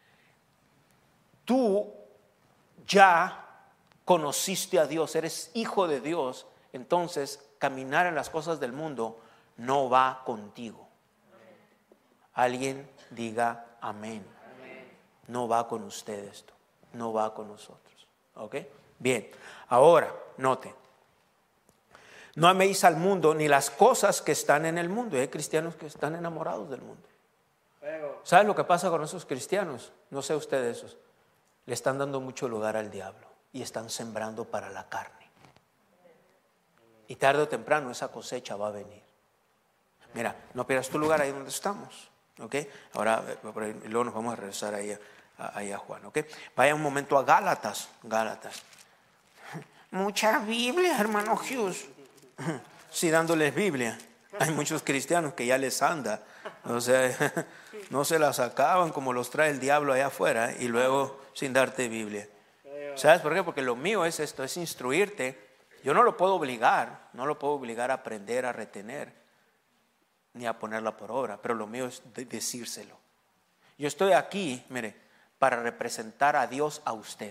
Tú ya conociste a Dios, eres hijo de Dios, entonces caminar en las cosas del mundo no va contigo. Alguien diga amén. No va con usted esto, no va con nosotros. ¿Ok? Bien, ahora, note. No améis al mundo ni las cosas que están en el mundo. Hay cristianos que están enamorados del mundo. ¿Sabes lo que pasa con esos cristianos? No sé ustedes esos. Le están dando mucho lugar al diablo y están sembrando para la carne. Y tarde o temprano esa cosecha va a venir. Mira, no pierdas tu lugar ahí donde estamos. ¿Ok? Ahora, y luego nos vamos a regresar ahí a, ahí a Juan. ¿Ok? Vaya un momento a Gálatas. Gálatas. Mucha Biblia, hermano Hughes. Sí, dándoles Biblia. Hay muchos cristianos que ya les anda. O sea, no se las acaban como los trae el diablo allá afuera y luego sin darte Biblia. ¿Sabes por qué? Porque lo mío es esto, es instruirte. Yo no lo puedo obligar, no lo puedo obligar a aprender, a retener, ni a ponerla por obra, pero lo mío es de decírselo. Yo estoy aquí, mire, para representar a Dios a usted.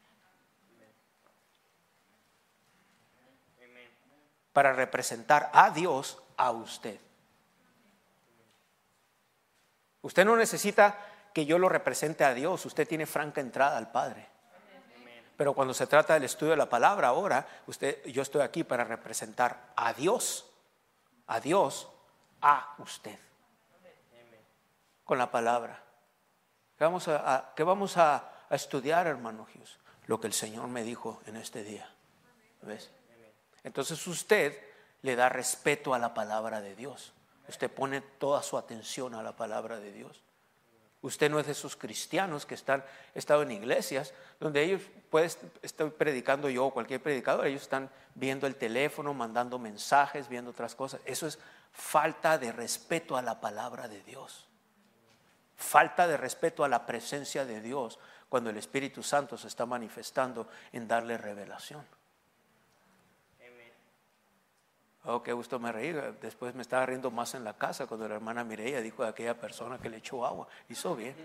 Para representar a Dios a usted. Usted no necesita que yo lo represente a Dios, usted tiene franca entrada al Padre. Pero cuando se trata del estudio de la palabra, ahora usted, yo estoy aquí para representar a Dios, a Dios, a usted. Con la palabra. ¿Qué vamos a, a, qué vamos a, a estudiar, hermano Hughes? Lo que el Señor me dijo en este día. ¿Ves? Entonces usted le da respeto a la palabra de Dios. Usted pone toda su atención a la palabra de Dios. Usted no es de esos cristianos que están, estado en iglesias donde ellos, puede, estoy predicando yo o cualquier predicador, ellos están viendo el teléfono, mandando mensajes, viendo otras cosas. Eso es falta de respeto a la palabra de Dios. Falta de respeto a la presencia de Dios cuando el Espíritu Santo se está manifestando en darle revelación. Oh, qué gusto me reí. Después me estaba riendo más en la casa cuando la hermana Mireia dijo de aquella persona que le echó agua. Hizo bien.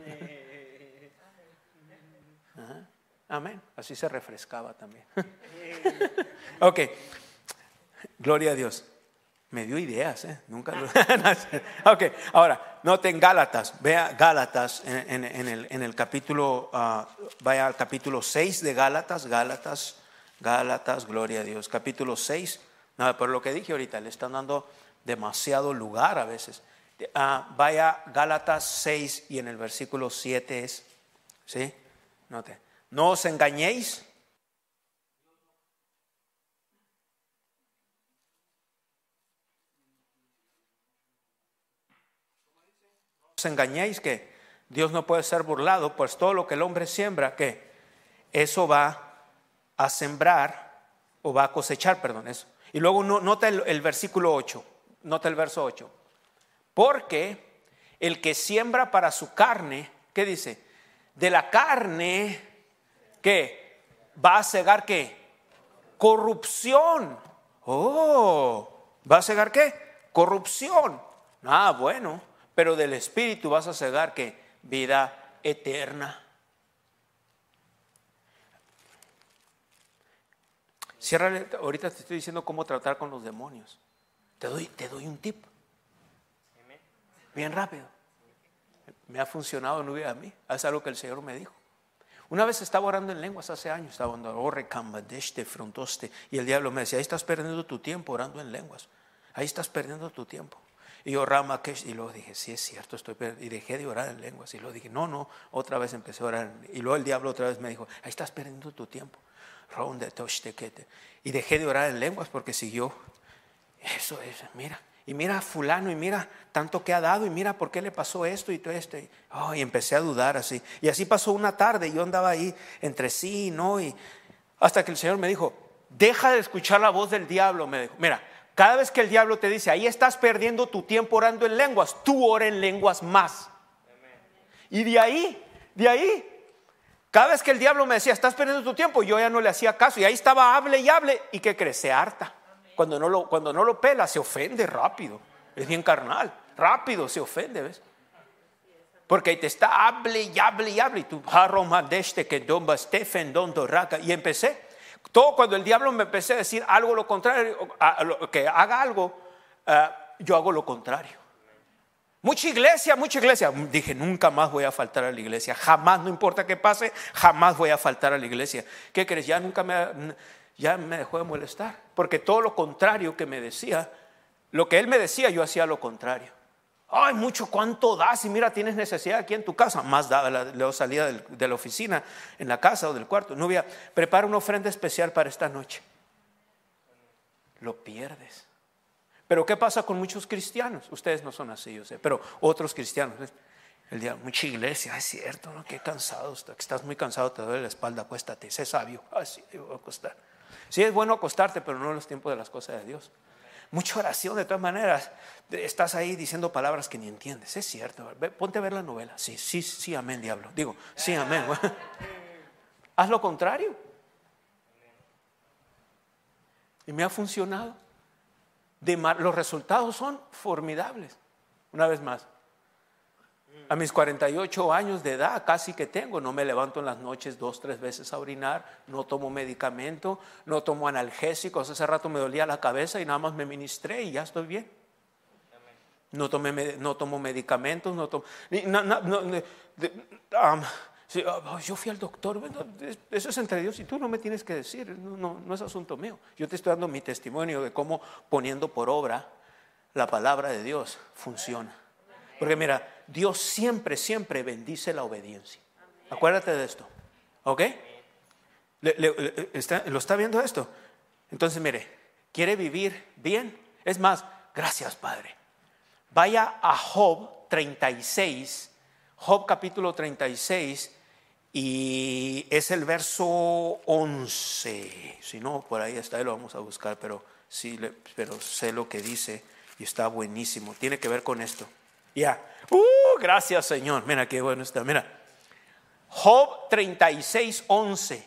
Ajá. Amén. Así se refrescaba también. Ok. Gloria a Dios. Me dio ideas, ¿eh? Nunca lo... Ok. Ahora, noten Gálatas. Vea Gálatas en, en, en, el, en el capítulo, uh, vaya al capítulo seis de Gálatas. Gálatas, Gálatas, gloria a Dios. Capítulo seis. No, pero lo que dije ahorita, le están dando demasiado lugar a veces. Ah, vaya Gálatas seis y en el versículo siete es, ¿sí? Note, no os engañéis. No os engañéis que Dios no puede ser burlado, pues todo lo que el hombre siembra, que eso va a sembrar o va a cosechar, perdón, eso. Y luego nota el, el versículo ocho, nota el verso ocho. Porque el que siembra para su carne, ¿qué dice? De la carne ¿Qué? Va a cegar ¿qué? Corrupción. Oh, ¿va a cegar qué? Corrupción. Ah, bueno, pero del Espíritu vas a cegar ¿qué? Vida eterna. Ciérrale, ahorita te estoy diciendo cómo tratar con los demonios. Te doy, te doy un tip. Bien rápido. Me ha funcionado, no a mí. Es algo que el Señor me dijo. Una vez estaba orando en lenguas hace años. Estaba orando, y el diablo me decía, ahí estás perdiendo tu tiempo orando en lenguas. Ahí estás perdiendo tu tiempo. Y yo, Rama, y luego dije, sí es cierto, estoy perdiendo. Y dejé de orar en lenguas. Y luego dije, no, no, otra vez empecé a orar. Y luego el diablo otra vez me dijo, ahí estás perdiendo tu tiempo. Y dejé de orar en lenguas porque siguió. Eso es, mira. Y mira a fulano y mira tanto que ha dado y mira por qué le pasó esto y todo esto. Y, oh, y empecé a dudar así. Y así pasó una tarde y yo andaba ahí entre sí y no. Y hasta que el Señor me dijo, deja de escuchar la voz del diablo. Me dijo, mira, cada vez que el diablo te dice, ahí estás perdiendo tu tiempo orando en lenguas, tú ora en lenguas más. Y de ahí, de ahí. Cada vez que el diablo me decía, estás perdiendo tu tiempo, yo ya no le hacía caso. Y ahí estaba, hable y hable. ¿Y qué crees? Se harta. Cuando no lo, cuando no lo pela, se ofende rápido. Es bien carnal. Rápido se ofende, ¿ves? Porque ahí te está, hable y hable y hable. Y tú, y empecé. Todo cuando el diablo me empecé a decir algo lo contrario, que haga algo, yo hago lo contrario. Mucha iglesia, mucha iglesia. Dije, nunca más voy a faltar a la iglesia. Jamás, no importa qué pase, jamás voy a faltar a la iglesia. ¿Qué crees? Ya nunca me, ya me dejó de molestar. Porque todo lo contrario que me decía, lo que él me decía, yo hacía lo contrario. Ay, mucho, ¿cuánto das? Y mira, tienes necesidad aquí en tu casa. Más daba, luego salía de la oficina, en la casa o del cuarto. Novia, prepara una ofrenda especial para esta noche. Lo pierdes. Pero ¿qué pasa con muchos cristianos? Ustedes no son así, yo sé, pero otros cristianos. El día, mucha iglesia, es cierto, ¿no? Qué cansado estás, estás muy cansado, te duele la espalda, acuéstate, sé sabio. Ah, sí, yo voy a acostar. Sí, es bueno acostarte, pero no en los tiempos de las cosas de Dios. Mucha oración, de todas maneras. Estás ahí diciendo palabras que ni entiendes, es cierto. Ponte a ver la novela. Sí, sí, sí, amén, diablo. Digo, sí, amén. Haz lo contrario. Y me ha funcionado. De mar, los resultados son formidables. Una vez más, a mis cuarenta y ocho años de edad casi que tengo, no me levanto en las noches dos, tres veces a orinar, no tomo medicamento, no tomo analgésicos. Hace rato me dolía la cabeza y nada más me ministré y ya estoy bien. No, tomé, no tomo medicamentos, no tomo... No, no, no, de, um, sí, oh, yo fui al doctor. Bueno, eso es entre Dios y tú, no me tienes que decir, no, no, no es asunto mío. Yo te estoy dando mi testimonio de cómo poniendo por obra la palabra de Dios funciona. Porque mira, Dios siempre, siempre bendice la obediencia. Acuérdate de esto, ¿ok? Le, le, le, está, ¿Lo está viendo esto? Entonces mire, ¿quiere vivir bien? Es más, gracias Padre. Vaya a Job treinta y seis, Job capítulo treinta y seis, y es el verso once. Si no, por ahí está, ahí lo vamos a buscar, pero sí, pero sé lo que dice y está buenísimo. Tiene que ver con esto. Ya, uh, gracias Señor. Mira qué bueno está. Mira, Job treinta y seis, once.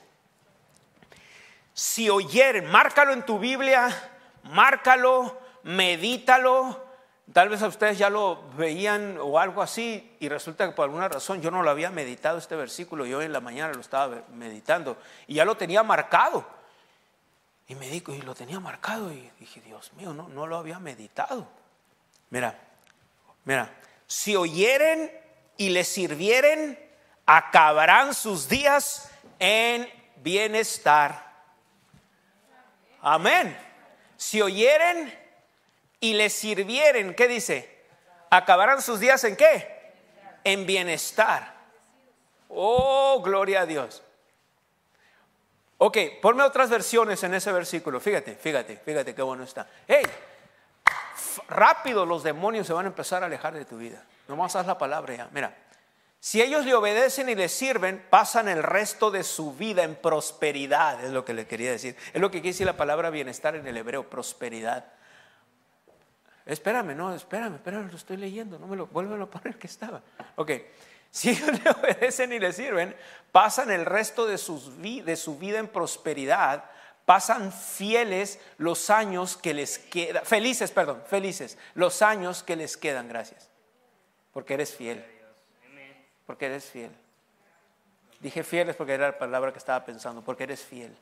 Si oyeren, márcalo en tu Biblia, márcalo, medítalo. Tal vez a ustedes ya lo veían o algo así y resulta que por alguna razón yo no lo había meditado este versículo. Yo en la mañana lo estaba meditando y ya lo tenía marcado. Y me dijo, y lo tenía marcado y dije, Dios mío, no, no lo había meditado. Mira, mira, si oyeren y les sirvieren, acabarán sus días en bienestar. Amén. Si oyeren y les sirvieren, ¿qué dice? Acabarán sus días ¿en qué? En bienestar. Oh, gloria a Dios. Ok, ponme otras versiones en ese versículo. Fíjate, fíjate, fíjate qué bueno está. Hey, rápido los demonios se van a empezar a alejar de tu vida. Nomás haz la palabra ya. Mira, si ellos le obedecen y le sirven, pasan el resto de su vida en prosperidad. Es lo que le quería decir. Es lo que quiere decir la palabra bienestar en el hebreo, prosperidad. Espérame, no, espérame, espérame, lo estoy leyendo. No me lo, vuélvelo a poner que estaba. Ok, Si ellos le obedecen y le sirven, pasan el resto de, sus vi- de su vida en prosperidad, pasan fieles los años que les quedan, felices, perdón, felices, los años que les quedan, gracias. Porque eres fiel. Porque eres fiel. Dije fieles porque era la palabra que estaba pensando, porque eres fiel.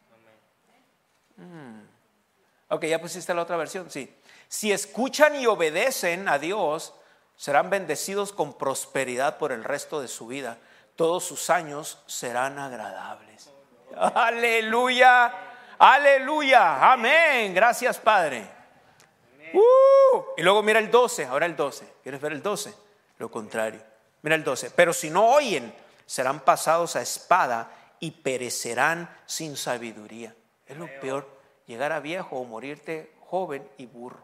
Mm. Ok, ¿ya pusiste la otra versión? Sí. Si escuchan y obedecen a Dios, serán bendecidos con prosperidad por el resto de su vida. Todos sus años serán agradables. Aleluya, aleluya, amén. Gracias, Padre. Uh, y luego mira el doce, ahora el doce. ¿Quieres ver el doce? Lo contrario. Mira el doce. Pero si no oyen, serán pasados a espada y perecerán sin sabiduría. Es lo peor, llegar a viejo o morirte joven y burro.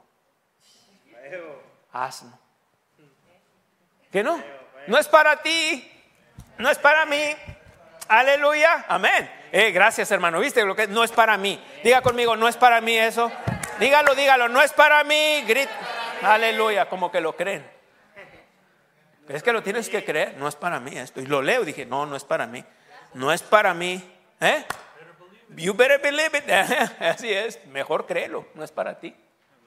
Asno. ¿Qué no? No es para ti, no es para mí. Aleluya, amén. Eh, gracias, hermano. ¿Viste lo que no es para mí? Diga conmigo, no es para mí eso. Dígalo, dígalo, no es para mí. Grita. Aleluya, como que lo creen. Es que lo tienes que creer, no es para mí esto. Y lo leo y dije, no, no es para mí. No es para mí. ¿Eh? You better believe it. Así es, mejor créelo, no es para ti.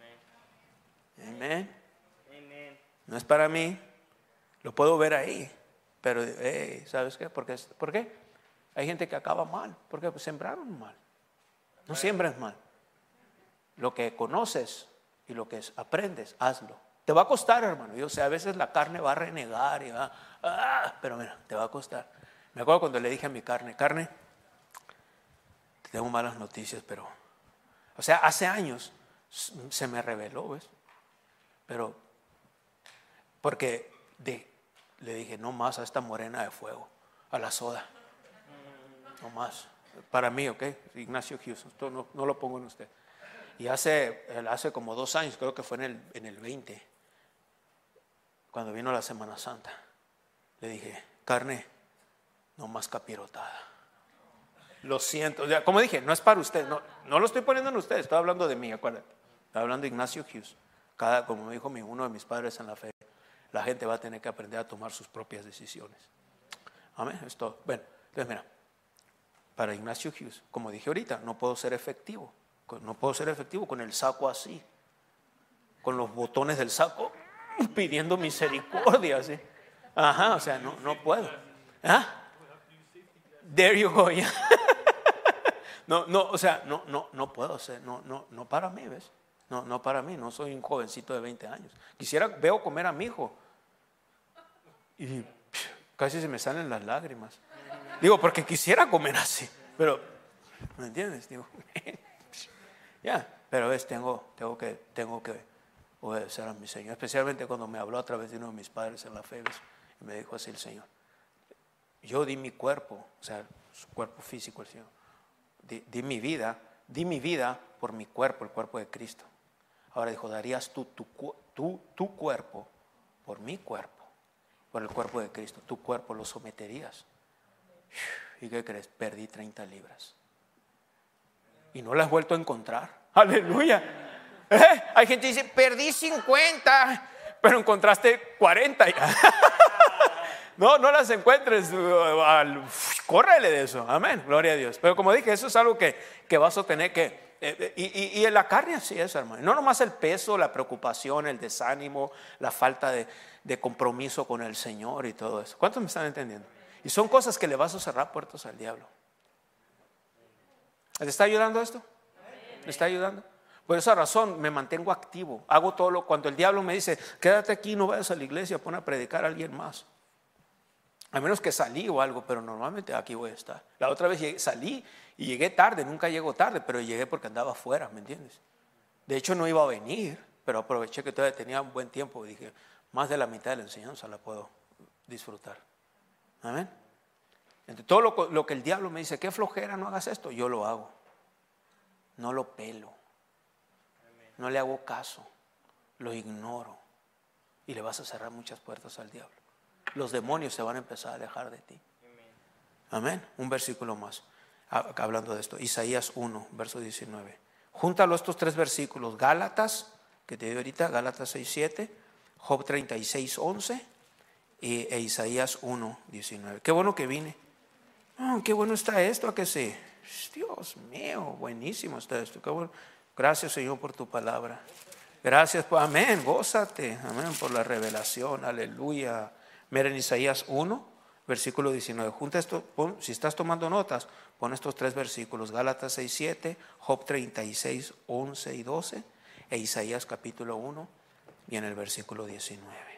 Amén. No es para mí. Lo puedo ver ahí. Pero, hey, ¿sabes qué? ¿Por qué? ¿Por qué? Hay gente que acaba mal. Porque pues sembraron mal. No siembres mal. Lo que conoces y lo que aprendes, hazlo. Te va a costar, hermano. Yo sé, a veces la carne va a renegar y va, ah, pero mira, te va a costar. Me acuerdo cuando le dije a mi carne, carne, te tengo malas noticias, pero, o sea, hace años se me reveló, ¿ves? Pero, porque de, le dije, no más a esta morena de fuego, a la soda, no más. Para mí, ¿ok? Ignacio Hughes, esto no, no lo pongo en usted. Y hace, hace como dos años, creo que fue en el, en el veinte, cuando vino la Semana Santa, le dije, carne, no más capirotada. Lo siento, o sea, como dije, no es para usted, no, no lo estoy poniendo en usted, estoy hablando de mí, acuérdate. Estoy hablando de Ignacio Hughes. Cada, como me dijo mi, uno de mis padres en la fe, la gente va a tener que aprender a tomar sus propias decisiones. Amén, es todo. Bueno, entonces mira, para Ignacio Hughes, como dije ahorita, no puedo ser efectivo. No puedo ser efectivo con el saco así, con los botones del saco pidiendo misericordia, ¿sí? Ajá, o sea, no, no puedo. ¿Ah? There you go, yeah. No, no, o sea, no, no, no puedo ser, no, no, no para mí, ¿ves? No, no para mí, no soy un jovencito de veinte años. Quisiera, veo comer a mi hijo y pff, casi se me salen las lágrimas. Digo, porque quisiera comer así, pero, ¿me entiendes? Digo, ya, yeah, pero ves, tengo, tengo que, tengo que obedecer a mi Señor, especialmente cuando me habló a través de uno de mis padres en la fe, ¿ves? Y me dijo así el Señor, yo di mi cuerpo, o sea, su cuerpo físico, el Señor, di, di mi vida, di mi vida por mi cuerpo, el cuerpo de Cristo. Ahora dijo, darías tú tu, tu, tu cuerpo por mi cuerpo, por el cuerpo de Cristo, tu cuerpo lo someterías. ¿Y qué crees? Perdí treinta libras. Y no las he vuelto a encontrar. Aleluya. ¿Eh? Hay gente que dice, perdí cincuenta, pero encontraste cuarenta. No, no las encuentres. Córrele de eso. Amén. Gloria a Dios. Pero como dije, eso es algo que, que vas a tener que... Eh, y, y, y en la carne así es, hermano. No nomás el peso, la preocupación, el desánimo, la falta de, de compromiso con el Señor y todo eso. ¿Cuántos me están entendiendo? Y son cosas que le vas a cerrar puertas al diablo. ¿Te está ayudando esto? ¿Me está ayudando? Por esa razón me mantengo activo. Hago todo lo, cuando el diablo me dice, quédate aquí, no vayas a la iglesia, pon a predicar a alguien más. A menos que salí o algo, pero normalmente aquí voy a estar. La otra vez llegué, salí y llegué tarde, nunca llego tarde, pero llegué porque andaba afuera, ¿me entiendes? De hecho no iba a venir, pero aproveché que todavía tenía un buen tiempo y dije, más de la mitad de la enseñanza la puedo disfrutar. Amén. Entonces, todo lo, lo que el diablo me dice, qué flojera, no hagas esto, yo lo hago. No lo pelo. No le hago caso. Lo ignoro. Y le vas a cerrar muchas puertas al diablo. Los demonios se van a empezar a alejar de ti. Amén. Un versículo más. Hablando de esto. Isaías uno, verso diecinueve. Júntalo estos tres versículos. Gálatas, que te digo ahorita, Gálatas seis, siete. Job treinta y seis, once. y, e Isaías uno, diecinueve. Qué bueno que vine. Oh, qué bueno está esto, ¿a que sí? Dios mío, buenísimo está esto. Qué bueno. Gracias, Señor, por tu palabra. Gracias, por, amén, gózate, amén, por la revelación, aleluya. Miren Isaías uno, versículo diecinueve. Junta esto, pon, si estás tomando notas, pon estos tres versículos: Gálatas seis, siete, Job treinta y seis, once y doce, e Isaías capítulo uno, y en el versículo diecinueve.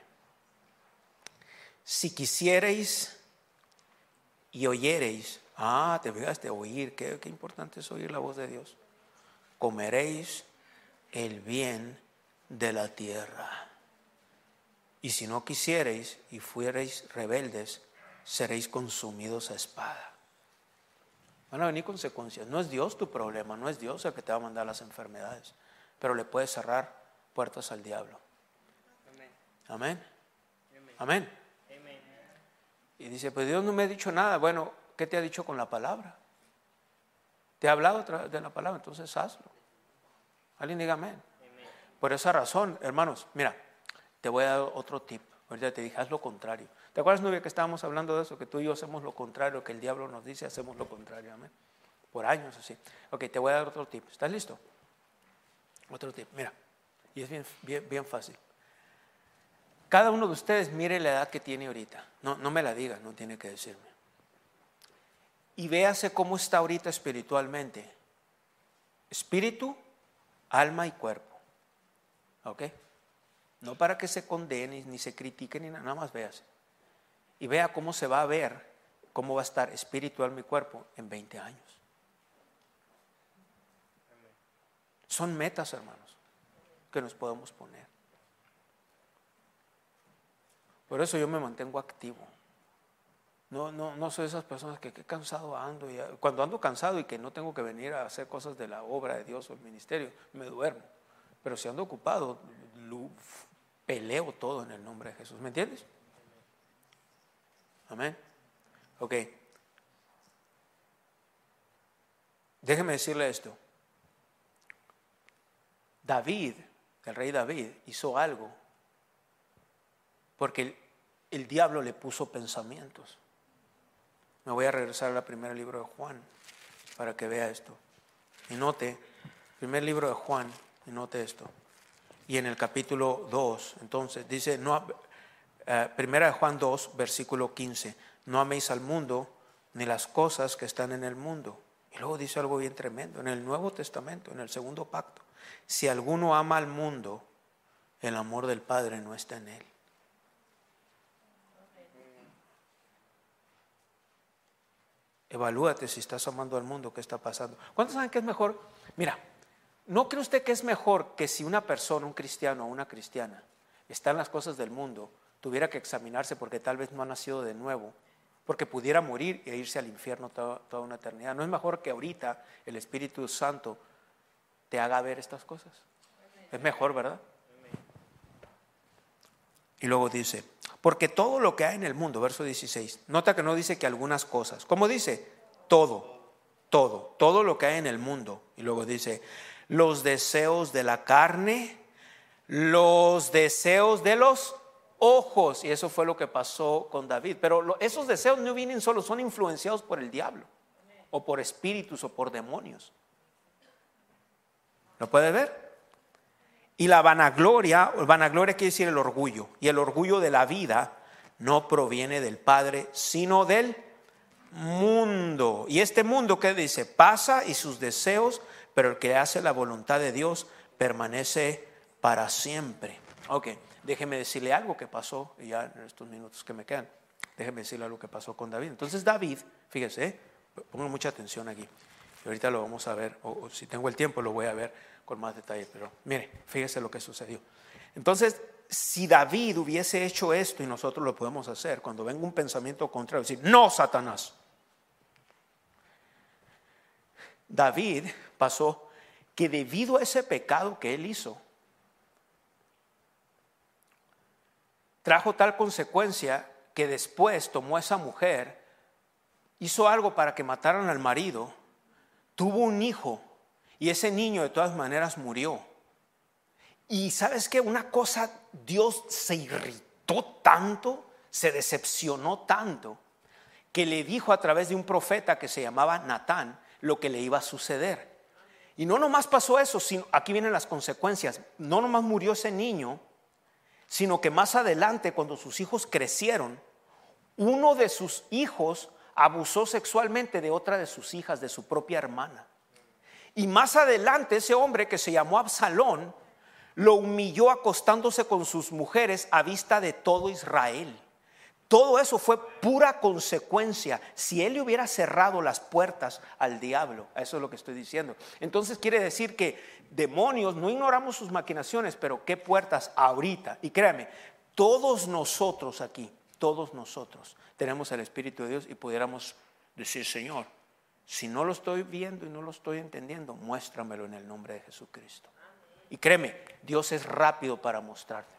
Si quisierais y oyereis, ah, te fijaste, oír, qué, qué importante es oír la voz de Dios. Comeréis el bien de la tierra. Y si no quisiereis y fuereis rebeldes, seréis consumidos a espada. Van a venir consecuencias. No es Dios tu problema, no es Dios el que te va a mandar las enfermedades, pero le puedes cerrar puertas al diablo. Amén. Amén. Amén. Amén. Y dice, pues Dios no me ha dicho nada. Bueno, ¿qué te ha dicho con la palabra? Te ha hablado a través de la palabra, entonces hazlo. Alguien diga amén. Amén. Por esa razón, hermanos, mira, te voy a dar otro tip. Ahorita te dije, haz lo contrario. ¿Te acuerdas, novia, que estábamos hablando de eso? Que tú y yo hacemos lo contrario, que el diablo nos dice, hacemos lo contrario. Amén. Por años así. Ok, te voy a dar otro tip. ¿Estás listo? Otro tip, mira. Y es bien, bien, bien fácil. Cada uno de ustedes mire la edad que tiene ahorita. No, no me la diga, no tiene que decirme. Y véase cómo está ahorita espiritualmente. Espíritu, alma y cuerpo. ¿Ok? No para que se condene ni se critique ni nada, nada más véase. Y vea cómo se va a ver, cómo va a estar espíritu, alma y cuerpo en veinte años. Son metas, hermanos, que nos podemos poner. Por eso yo me mantengo activo. No, no, no soy de esas personas que, que cansado ando. Y, cuando ando cansado y que no tengo que venir a hacer cosas de la obra de Dios o el ministerio, me duermo. Pero si ando ocupado, lo, peleo todo en el nombre de Jesús. ¿Me entiendes? Amén. Ok. Déjeme decirle esto. David, el rey David, hizo algo porque el, el diablo le puso pensamientos. Me voy a regresar al primer libro de Juan para que vea esto. Y note, primer libro de Juan, y note esto. Y en el capítulo dos, entonces, dice, no, uh, primera de Juan dos, versículo quince, no améis al mundo ni las cosas que están en el mundo. Y luego dice algo bien tremendo, en el Nuevo Testamento, en el segundo pacto. Si alguno ama al mundo, el amor del Padre no está en él. Evalúate si estás amando al mundo, ¿qué está pasando? ¿Cuántos saben que es mejor? Mira, ¿no cree usted que es mejor que si una persona, un cristiano o una cristiana, está en las cosas del mundo, tuviera que examinarse porque tal vez no ha nacido de nuevo, porque pudiera morir e irse al infierno toda, toda una eternidad? ¿No es mejor que ahorita el Espíritu Santo te haga ver estas cosas? Es mejor, ¿verdad? Y luego dice, porque todo lo que hay en el mundo, verso dieciséis, nota que no dice que algunas cosas, ¿cómo dice? Todo, todo, todo lo que hay en el mundo. Y luego dice, los deseos de la carne, los deseos de los ojos. Y eso fue lo que pasó con David. Pero lo, esos deseos no vienen solos, son influenciados por el diablo, o por espíritus, o por demonios. ¿Lo puede ver? Y la vanagloria, vanagloria quiere decir el orgullo, y el orgullo de la vida no proviene del Padre, sino del mundo. Y este mundo, ¿qué dice? Pasa y sus deseos, pero el que hace la voluntad de Dios permanece para siempre. Ok, déjeme decirle algo que pasó, y ya en estos minutos que me quedan, déjeme decirle algo que pasó con David. Entonces David, fíjese, ¿eh? Pongan mucha atención aquí, y ahorita lo vamos a ver, o, o si tengo el tiempo lo voy a ver con más detalle, pero mire, fíjese lo que sucedió. Entonces, si David hubiese hecho esto, y nosotros lo podemos hacer, cuando venga un pensamiento contrario, decir, no, Satanás. David pasó que debido a ese pecado que él hizo, trajo tal consecuencia que después tomó a esa mujer, hizo algo para que mataran al marido, tuvo un hijo, y ese niño de todas maneras murió. Y ¿sabes qué? Una cosa, Dios se irritó tanto, se decepcionó tanto que le dijo a través de un profeta que se llamaba Natán lo que le iba a suceder. Y no nomás pasó eso, sino, aquí vienen las consecuencias. No nomás murió ese niño, sino que más adelante, cuando sus hijos crecieron, uno de sus hijos abusó sexualmente de otra de sus hijas, de su propia hermana. Y más adelante ese hombre que se llamó Absalón lo humilló acostándose con sus mujeres a vista de todo Israel. Todo eso fue pura consecuencia. Si él le hubiera cerrado las puertas al diablo, eso es lo que estoy diciendo. Entonces quiere decir que demonios, no ignoramos sus maquinaciones, pero qué puertas ahorita. Y créame, todos nosotros aquí, todos nosotros tenemos el Espíritu de Dios y pudiéramos decir: Señor, si no lo estoy viendo y no lo estoy entendiendo, muéstramelo en el nombre de Jesucristo. Y créeme, Dios es rápido para mostrarte.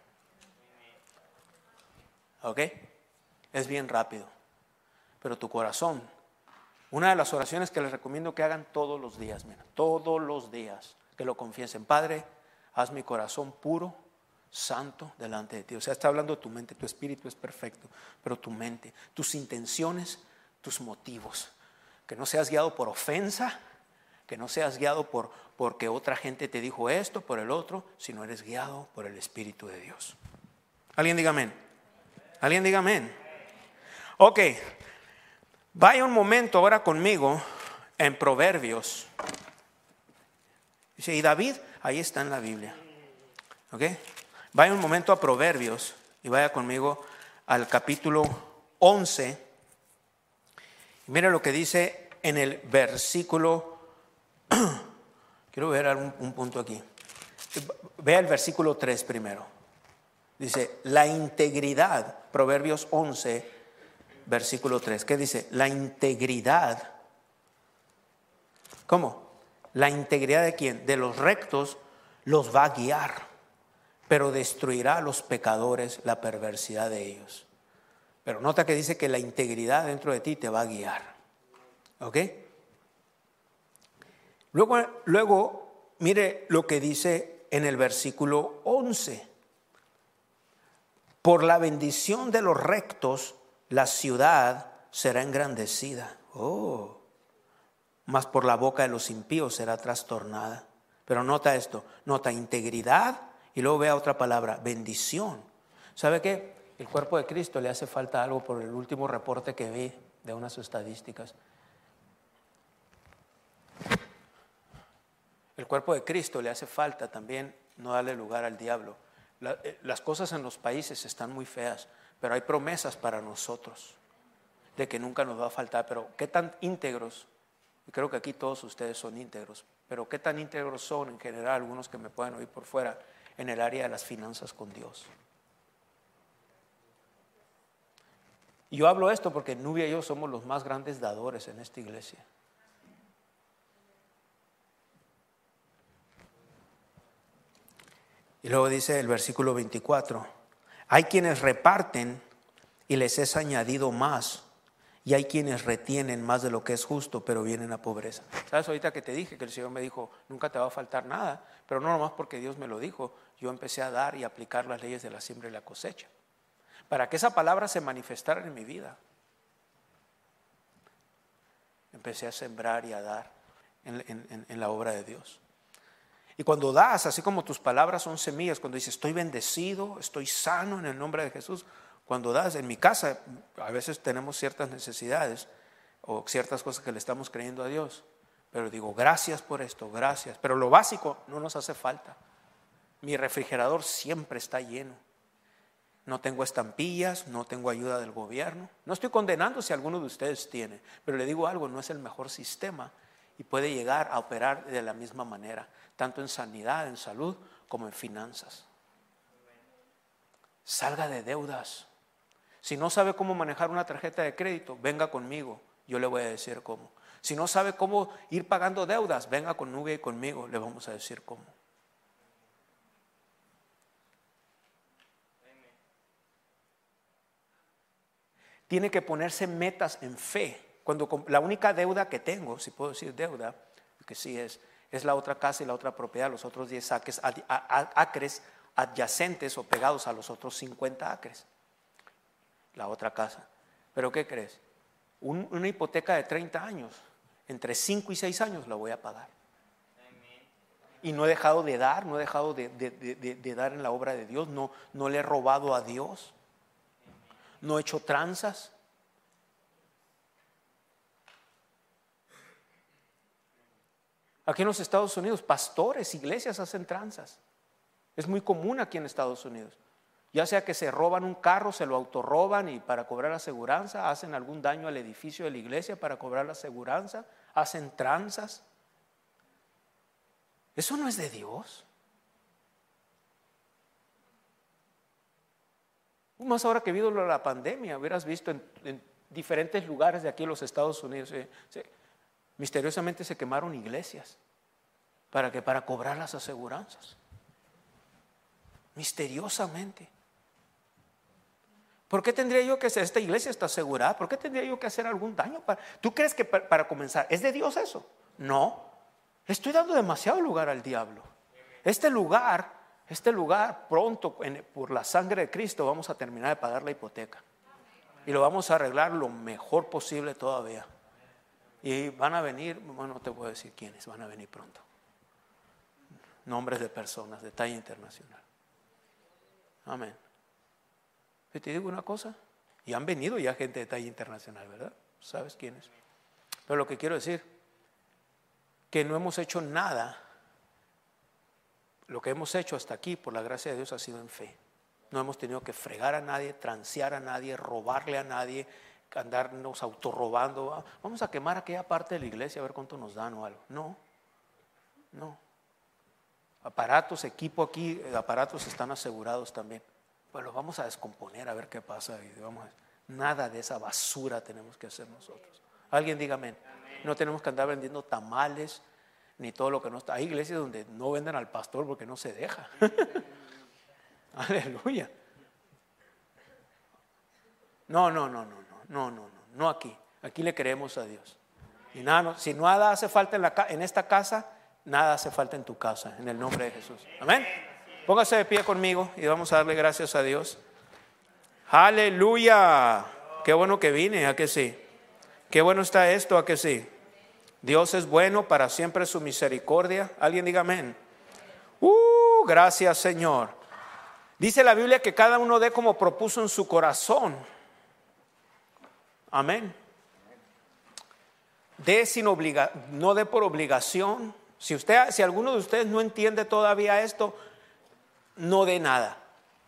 ¿Ok? Es bien rápido. Pero tu corazón, una de las oraciones que les recomiendo que hagan todos los días, mira, todos los días, que lo confiesen: Padre, haz mi corazón puro, santo delante de ti. O sea, está hablando de tu mente. Tu espíritu es perfecto, pero tu mente, tus intenciones, tus motivos. Que no seas guiado por ofensa, que no seas guiado por porque otra gente te dijo esto, por el otro, sino eres guiado por el Espíritu de Dios. ¿Alguien diga amén? ¿Alguien diga amén? Ok, vaya un momento ahora conmigo en Proverbios. Dice, y David, ahí está en la Biblia. Ok, vaya un momento a Proverbios y vaya conmigo al capítulo once. Mira lo que dice en el versículo. Quiero ver un, un punto aquí. Vea el versículo tres primero. Dice, la integridad, Proverbios once, versículo tres. ¿Qué dice? La integridad. ¿Cómo? La integridad de quién? De los rectos los va a guiar, pero destruirá a los pecadores la perversidad de ellos. Pero nota que dice que la integridad dentro de ti te va a guiar. ¿Ok? Luego, luego, mire lo que dice en el versículo once. Por la bendición de los rectos, la ciudad será engrandecida. Oh, mas por la boca de los impíos será trastornada. Pero nota esto, nota integridad y luego vea otra palabra, bendición. ¿Sabe qué? El cuerpo de Cristo le hace falta algo por el último reporte que vi de unas estadísticas. El cuerpo de Cristo le hace falta también no darle lugar al diablo. La, las cosas en los países están muy feas, pero hay promesas para nosotros de que nunca nos va a faltar. Pero qué tan íntegros, y creo que aquí todos ustedes son íntegros, pero qué tan íntegros son en general algunos que me pueden oír por fuera en el área de las finanzas con Dios. Y yo hablo esto porque Nubia y yo somos los más grandes dadores en esta iglesia. Y luego dice el versículo veinticuatro, hay quienes reparten y les es añadido más, y hay quienes retienen más de lo que es justo, pero vienen a pobreza. ¿Sabes ahorita que te dije que el Señor me dijo, nunca te va a faltar nada? Pero no nomás porque Dios me lo dijo, yo empecé a dar y aplicar las leyes de la siembra y la cosecha, para que esa palabra se manifestara en mi vida. Empecé a sembrar y a dar en, en, en la obra de Dios. Y cuando das, así como tus palabras son semillas, cuando dices estoy bendecido, estoy sano en el nombre de Jesús, cuando das, en mi casa a veces tenemos ciertas necesidades o ciertas cosas que le estamos creyendo a Dios, pero digo gracias por esto, gracias, pero lo básico no nos hace falta. Mi refrigerador siempre está lleno, no tengo estampillas, no tengo ayuda del gobierno. No estoy condenando si alguno de ustedes tiene, pero le digo algo, no es el mejor sistema y puede llegar a operar de la misma manera, tanto en sanidad, en salud, como en finanzas. Salga de deudas. Si no sabe cómo manejar una tarjeta de crédito, venga conmigo, yo le voy a decir cómo. Si no sabe cómo ir pagando deudas, venga con Nubia y conmigo, le vamos a decir cómo. Tiene que ponerse metas en fe. Cuando la única deuda que tengo, si puedo decir deuda, que sí es, es la otra casa y la otra propiedad, los otros diez acres, acres adyacentes o pegados a los otros cincuenta acres. la otra casa. ¿Pero qué crees? Un, una hipoteca de treinta años, entre cinco y seis años la voy a pagar. Y no he dejado de dar, no he dejado de, de, de, de, de dar en la obra de Dios, no, no le he robado a Dios, no he hecho tranzas. Aquí en los Estados Unidos, pastores, iglesias hacen tranzas. Es muy común aquí en Estados Unidos. Ya sea que se roban un carro, se lo autorroban y para cobrar la aseguranza, hacen algún daño al edificio de la iglesia para cobrar la aseguranza, hacen tranzas. Eso no es de Dios. Más ahora que ha habido la pandemia, hubieras visto en, en diferentes lugares de aquí en los Estados Unidos, eh, se, misteriosamente se quemaron iglesias. ¿Para qué? Para cobrar las aseguranzas. Misteriosamente. ¿Por qué tendría yo que hacer? Esta iglesia está asegurada. ¿Por qué tendría yo que hacer algún daño? Para, ¿Tú crees que para, para comenzar es de Dios eso? No. Le estoy dando demasiado lugar al diablo. Este lugar, este lugar pronto en, por la sangre de Cristo vamos a terminar de pagar la hipoteca. Y lo vamos a arreglar lo mejor posible todavía. Y van a venir, bueno, no te voy a decir quiénes, van a venir pronto. Nombres de personas de talla internacional. Amén. Y te digo una cosa, y han venido ya gente de talla internacional, ¿verdad? ¿Sabes quiénes? Pero lo que quiero decir, que no hemos hecho nada. Lo que hemos hecho hasta aquí, por la gracia de Dios, ha sido en fe. No hemos tenido que fregar a nadie, transear a nadie, robarle a nadie, andarnos autorrobando. Vamos a quemar aquella parte de la iglesia a ver cuánto nos dan o algo. No, no. Aparatos, equipo aquí, aparatos están asegurados también. Pues los vamos a descomponer a ver qué pasa. Y vamos a, nada de esa basura tenemos que hacer nosotros. Alguien diga amén. No tenemos que andar vendiendo tamales ni todo lo que no está. Hay iglesias donde no venden al pastor porque no se deja. Aleluya. No, no, no, no, no, no, no, no, no aquí. Aquí le creemos a Dios. Y nada, no, si nada hace falta en, la, en esta casa, nada hace falta en tu casa, en el nombre de Jesús. Amén. Póngase de pie conmigo y vamos a darle gracias a Dios. Aleluya. Qué bueno que vine, ¿a que sí? Qué bueno está esto, ¿a que sí? Dios es bueno, para siempre su misericordia. Alguien diga amén. Uh, gracias Señor. Dice la Biblia que cada uno dé como propuso en su corazón. Amén. Dé sin obliga, no dé por obligación. Si usted, si alguno de ustedes no entiende todavía esto, no dé nada.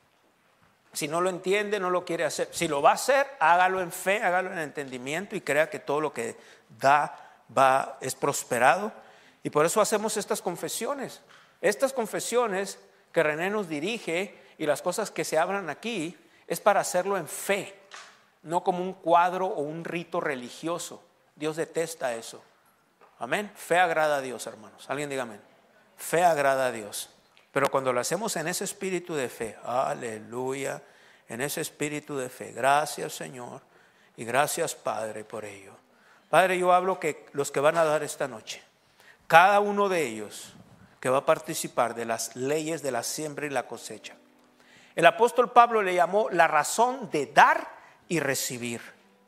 Si no lo entiende, no lo quiere hacer. Si lo va a hacer, hágalo en fe, hágalo en entendimiento y crea que todo lo que da va, es prosperado. Y por eso hacemos estas confesiones. Estas confesiones que René nos dirige y las cosas que se hablan aquí es para hacerlo en fe, no como un cuadro o un rito religioso. Dios detesta eso. Amén. Fe agrada a Dios, hermanos. Alguien diga amén. Fe agrada a Dios. Pero cuando lo hacemos en ese espíritu de fe, aleluya, en ese espíritu de fe, gracias Señor y gracias Padre por ello. Padre, yo hablo que los que van a dar esta noche, cada uno de ellos que va a participar de las leyes de la siembra y la cosecha. El apóstol Pablo le llamó la razón de dar y recibir.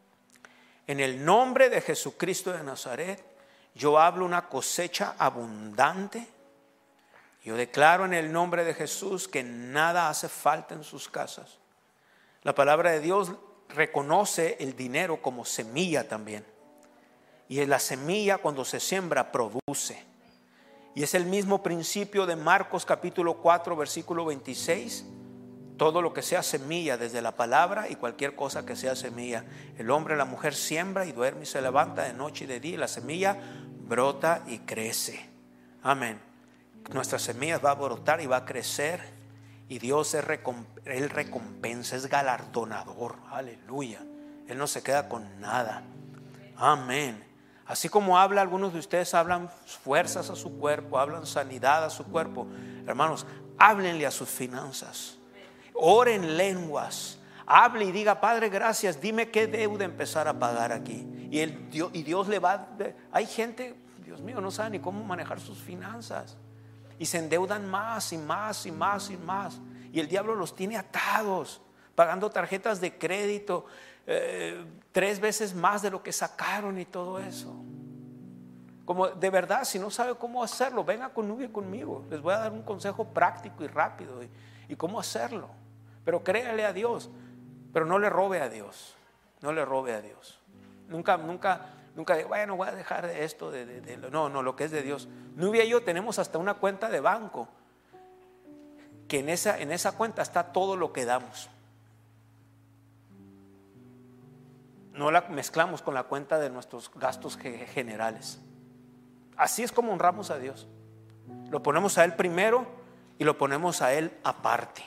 En el nombre de Jesucristo de Nazaret, yo hablo una cosecha abundante. Yo declaro en el nombre de Jesús que nada hace falta en sus casas. La palabra de Dios reconoce el dinero como semilla también. Y la semilla cuando se siembra produce. Y es el mismo principio de Marcos capítulo cuatro versículo veintiséis. Todo lo que sea semilla desde la palabra y cualquier cosa que sea semilla. El hombre, la mujer siembra y duerme y se levanta de noche y de día. Y la semilla brota y crece. Amén. Nuestras semillas va a brotar y va a crecer. Y Dios es recomp- Él recompensa, es galardonador. Aleluya. Él no se queda con nada. Amén. Así como habla, algunos de ustedes hablan fuerzas a su cuerpo, hablan sanidad a su cuerpo. Hermanos, háblenle a sus finanzas. Oren lenguas. Hable y diga, Padre, gracias. Dime qué deuda empezar a pagar aquí. Y, el, Dios, y Dios le va a... Hay gente, Dios mío, no sabe ni cómo manejar sus finanzas. Y se endeudan más y más y más y más. Y el diablo los tiene atados pagando tarjetas de crédito eh, tres veces más de lo que sacaron y todo eso. Como de verdad, si no sabe cómo hacerlo, venga conmigo y conmigo. Les voy a dar un consejo práctico y rápido y, y cómo hacerlo. Pero créale a Dios, pero no le robe a Dios. No le robe a Dios. Nunca, nunca, nunca diga, bueno, voy a dejar de esto, de, de, de, no, no, lo que es de Dios. Nubia y yo tenemos hasta una cuenta de banco, que en esa, en esa cuenta está todo lo que damos. No la mezclamos con la cuenta de nuestros gastos generales. Así es como honramos a Dios. Lo ponemos a Él primero y lo ponemos a Él aparte.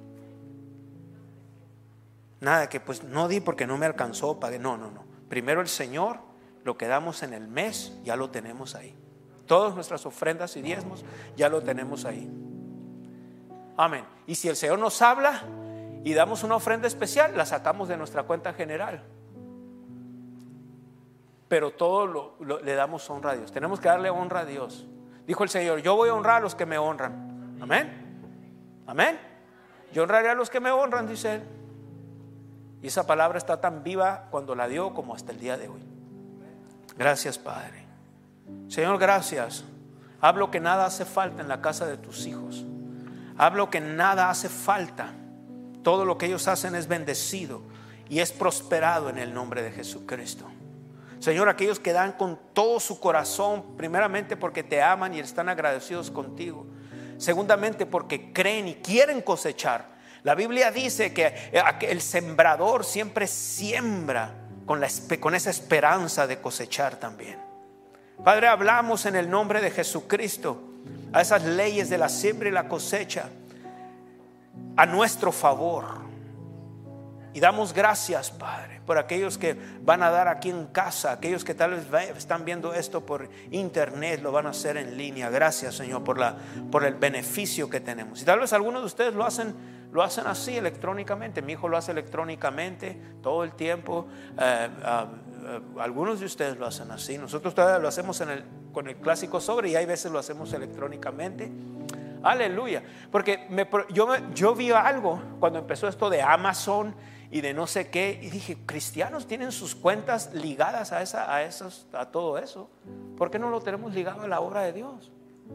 Nada que pues no di porque no me alcanzó, pagué. No, no, no. Primero el Señor, lo que damos en el mes, ya lo tenemos ahí. Todas nuestras ofrendas y diezmos, ya lo tenemos ahí. Amén. Y si el Señor nos habla y damos una ofrenda especial, la sacamos de nuestra cuenta general. Pero todo lo, lo, le damos honra a Dios. Tenemos que darle honra a Dios. Dijo el Señor, yo voy a honrar a los que me honran. Amén. Amén. Yo honraré a los que me honran, dice Él. Y esa palabra está tan viva cuando la dio como hasta el día de hoy. Gracias, Padre. Señor, gracias. Hablo que nada hace falta en la casa de tus hijos. Hablo que nada hace falta. Todo lo que ellos hacen es bendecido y es prosperado en el nombre de Jesucristo. Señor, aquellos que dan con todo su corazón, primeramente porque te aman y están agradecidos contigo. Segundamente porque creen y quieren cosechar. La Biblia dice que el sembrador siempre siembra con, la, con esa esperanza de cosechar también. Padre, hablamos en el nombre de Jesucristo a esas leyes de la siembra y la cosecha a nuestro favor. Y damos gracias, Padre, por aquellos que van a dar aquí en casa, aquellos que tal vez están viendo esto por internet, lo van a hacer en línea. Gracias, Señor, por, la, por el beneficio que tenemos. Y tal vez algunos de ustedes lo hacen, lo hacen así electrónicamente. Mi hijo lo hace electrónicamente todo el tiempo. Eh, uh, uh, algunos de ustedes lo hacen así. Nosotros todavía lo hacemos en el, con el clásico sobre, y hay veces lo hacemos electrónicamente. Aleluya. Porque me, yo, yo vi algo cuando empezó esto de Amazon y de no sé qué, y dije, cristianos tienen sus cuentas ligadas a, esa, a, esos, a todo eso. ¿Por qué no lo tenemos ligado a la obra de Dios?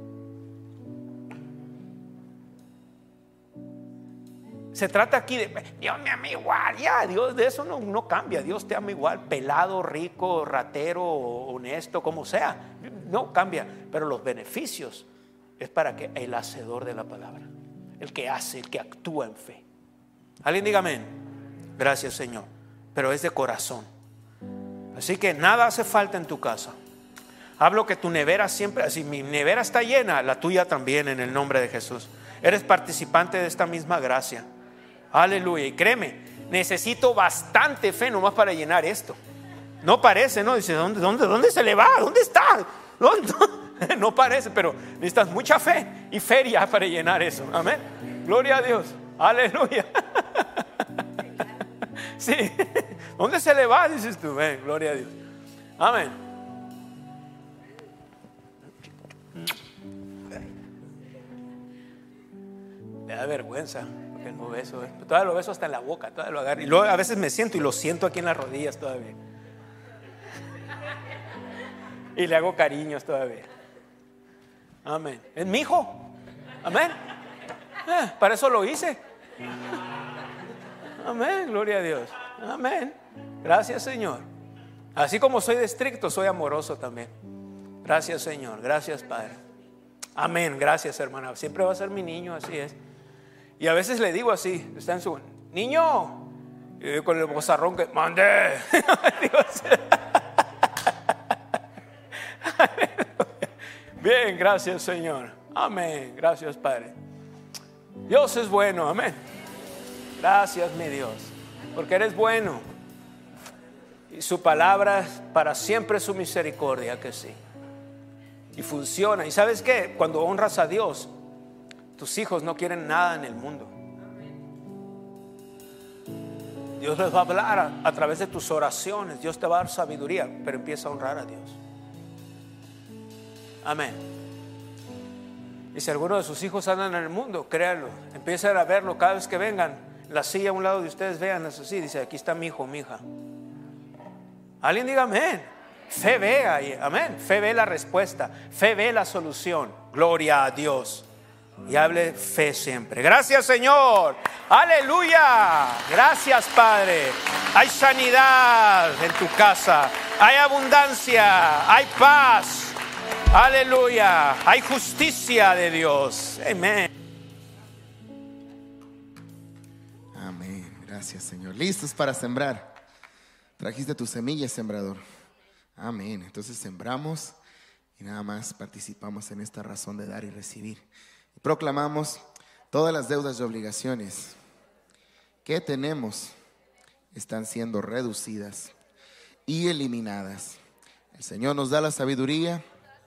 Se trata aquí de Dios me ama igual, ya, Dios de eso no, no cambia. Dios te ama igual, pelado, rico, ratero, honesto, como sea, no cambia. Pero los beneficios es para que el hacedor de la palabra, el que hace, el que actúa en fe. Alguien diga amén. Gracias, Señor. Pero es de corazón. Así que nada hace falta en tu casa. Hablo que tu nevera siempre, si mi nevera está llena, la tuya también, en el nombre de Jesús. Eres participante de esta misma gracia. Aleluya. Y créeme, necesito bastante fe nomás para llenar esto. No parece, ¿no? Dice, ¿dónde, dónde, dónde se le va? ¿Dónde está? ¿Dónde? No parece, pero necesitas mucha fe y feria para llenar eso. Amén. Gloria a Dios. Aleluya. Sí. ¿Dónde se le va? Dices tú. Ven, gloria a Dios. Amén. Me da vergüenza porque no beso. Todavía lo beso hasta en la boca. Todavía lo agarro. Y luego a veces me siento y lo siento aquí en las rodillas todavía. Y le hago cariños todavía. Amén. Es mi hijo. Amén. Eh, para eso lo hice. Amén. Gloria a Dios. Amén. Gracias, Señor. Así como soy de estricto, soy amoroso también. Gracias, Señor. Gracias, Padre. Amén. Gracias, hermana. Siempre va a ser mi niño, así es. Y a veces le digo así, está en su niño, y con el bozarrón que mande. Bien, gracias, Señor. Amén. Gracias, Padre. Dios es bueno. Amén. Gracias, mi Dios, porque eres bueno y su palabra para siempre, su misericordia, que sí. Y funciona. ¿Y sabes qué? Cuando honras a Dios, tus hijos no quieren nada en el mundo. Dios les va a hablar a, a través de tus oraciones. Dios te va a dar sabiduría, pero empieza a honrar a Dios. Amén. Y si alguno de sus hijos andan en el mundo, créanlo, empiecen a verlo cada vez que vengan. la silla a un lado de ustedes, vean eso así, dice, aquí está mi hijo, mi hija. Alguien diga amén. Fe ve ahí, amén. Fe ve la respuesta, fe ve la solución. Gloria a Dios. Y hable fe siempre. Gracias, Señor. Aleluya. Gracias, Padre. Hay sanidad en tu casa, hay abundancia, hay paz. Aleluya. Hay justicia de Dios. Amén. Amén. Gracias, Señor. ¿Listos para sembrar? Trajiste tu semilla, sembrador. Amén. Entonces sembramos y nada más participamos en esta razón de dar y recibir. Y proclamamos todas las deudas y obligaciones que tenemos están siendo reducidas y eliminadas. El Señor nos da la sabiduría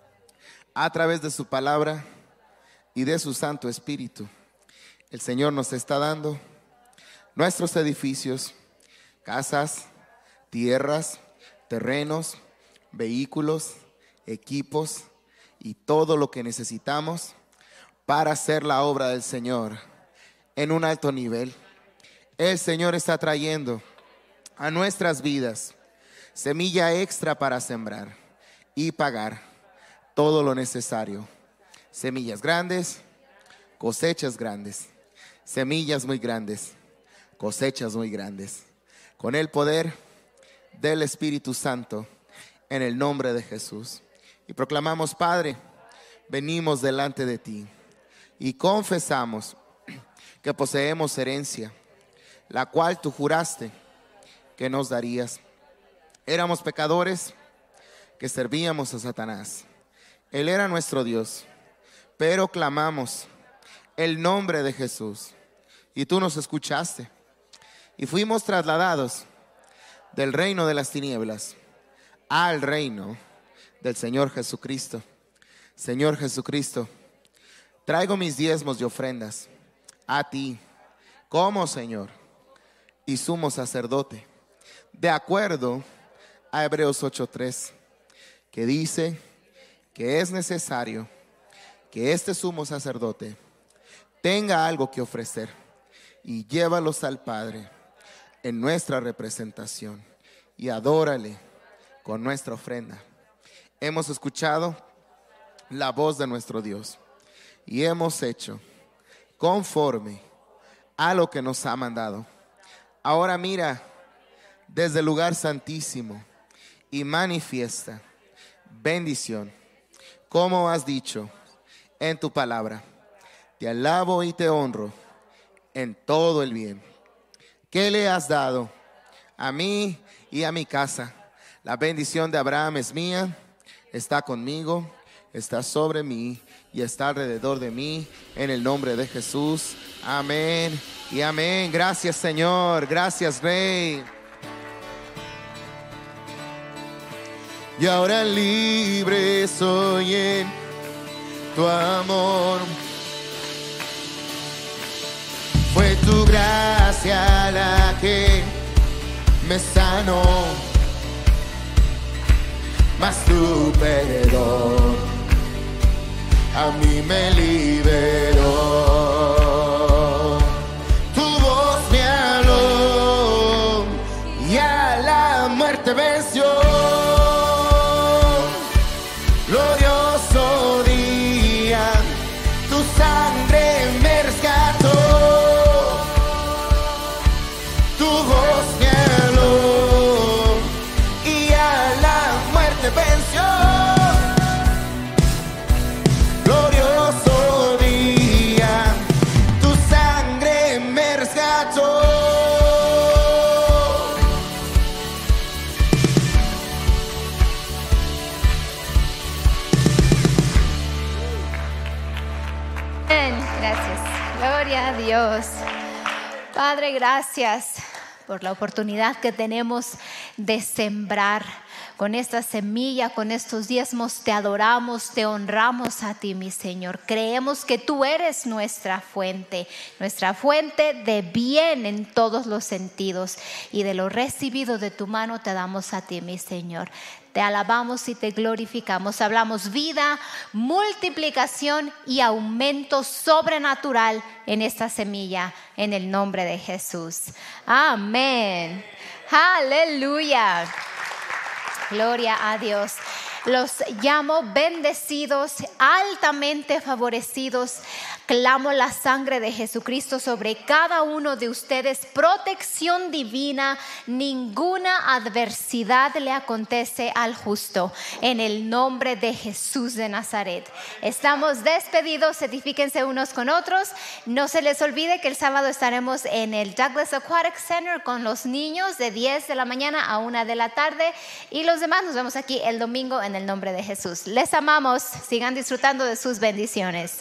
a través de su palabra y de su Santo Espíritu. El Señor nos está dando nuestros edificios, casas, tierras, terrenos, vehículos, equipos y todo lo que necesitamos para hacer la obra del Señor en un alto nivel. El Señor está trayendo a nuestras vidas semilla extra para sembrar y pagar todo lo necesario. Semillas grandes, cosechas grandes, semillas muy grandes, cosechas muy grandes. Con el poder del Espíritu Santo, en el nombre de Jesús. Y proclamamos, Padre, venimos delante de ti y confesamos que poseemos herencia, la cual tú juraste que nos darías. Éramos pecadores que servíamos a Satanás. Él era nuestro Dios, pero clamamos el nombre de Jesús y tú nos escuchaste y fuimos trasladados del reino de las tinieblas al reino del Señor Jesucristo. Señor Jesucristo, traigo mis diezmos y ofrendas a ti como Señor y sumo sacerdote, de acuerdo a Hebreos ocho tres, que dice que es necesario que este sumo sacerdote tenga algo que ofrecer y llévalos al Padre en nuestra representación y adórale con nuestra ofrenda. Hemos escuchado la voz de nuestro Dios y hemos hecho conforme a lo que nos ha mandado. Ahora mira desde el lugar santísimo y manifiesta bendición, como has dicho en tu palabra. Te alabo y te honro en todo el bien que le has dado a mí y a mi casa. La bendición de Abraham es mía, está conmigo, está sobre mí y está alrededor de mí, en el nombre de Jesús. Amén y amén. Gracias, Señor. Gracias, Rey. Y ahora libre soy en tu amor. Fue tu gracia la que me sanó, mas tu perdón a mí me liberó. Tu voz me habló y a la muerte venció. Glorioso día, tu sangre me rescató. Tu voz me habló y a la muerte venció. Glorioso día, tu sangre me rescató. Gracias, gloria a Dios. Padre, gracias por la oportunidad que tenemos de sembrar, con esta semilla, con estos diezmos, te adoramos, te honramos a ti, mi Señor. Creemos que tú eres nuestra fuente, nuestra fuente de bien en todos los sentidos. Y de lo recibido de tu mano te damos a ti, mi Señor. Te alabamos y te glorificamos. Hablamos vida, multiplicación y aumento sobrenatural en esta semilla, en el nombre de Jesús. Amén. Aleluya. Gloria a Dios. Los llamo bendecidos, altamente favorecidos. Clamo la sangre de Jesucristo sobre cada uno de ustedes. Protección divina. Ninguna adversidad le acontece al justo. En el nombre de Jesús de Nazaret. Estamos despedidos. Certifíquense unos con otros. No se les olvide que el sábado estaremos en el Douglas Aquatic Center con los niños de diez de la mañana a una de la tarde. Y los demás nos vemos aquí el domingo en el nombre de Jesús. Les amamos. Sigan disfrutando de sus bendiciones.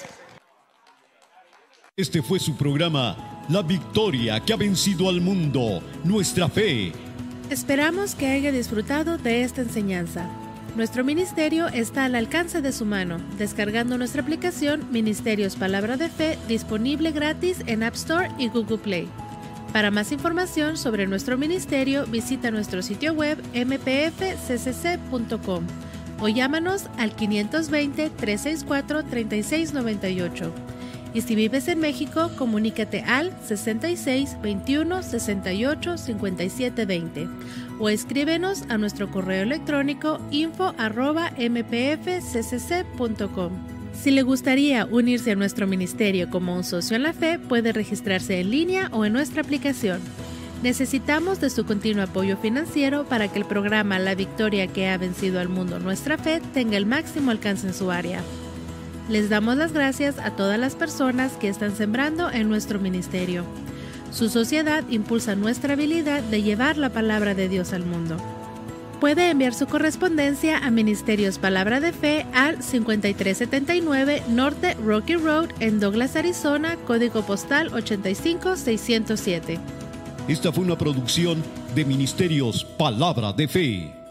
Este fue su programa, La Victoria que ha vencido al mundo, nuestra fe. Esperamos que haya disfrutado de esta enseñanza. Nuestro ministerio está al alcance de su mano, descargando nuestra aplicación Ministerios Palabra de Fe, disponible gratis en App Store y Google Play. Para más información sobre nuestro ministerio, visita nuestro sitio web m p f c c c punto com o llámanos al quinientos veinte, trescientos sesenta y cuatro, treinta y seis noventa y ocho. Y si vives en México, comunícate al sesenta y seis, veintiuno, sesenta y ocho, cincuenta y siete veinte o escríbenos a nuestro correo electrónico info arroba m p f c c c punto com. Si le gustaría unirse a nuestro ministerio como un socio en la fe, puede registrarse en línea o en nuestra aplicación. Necesitamos de su continuo apoyo financiero para que el programa La Victoria que ha vencido al mundo, nuestra fe, tenga el máximo alcance en su área. Les damos las gracias a todas las personas que están sembrando en nuestro ministerio. Su sociedad impulsa nuestra habilidad de llevar la palabra de Dios al mundo. Puede enviar su correspondencia a Ministerios Palabra de Fe al cincuenta y tres setenta y nueve Norte Rocky Road en Douglas, Arizona, código postal ochenta y cinco seiscientos siete. Esta fue una producción de Ministerios Palabra de Fe.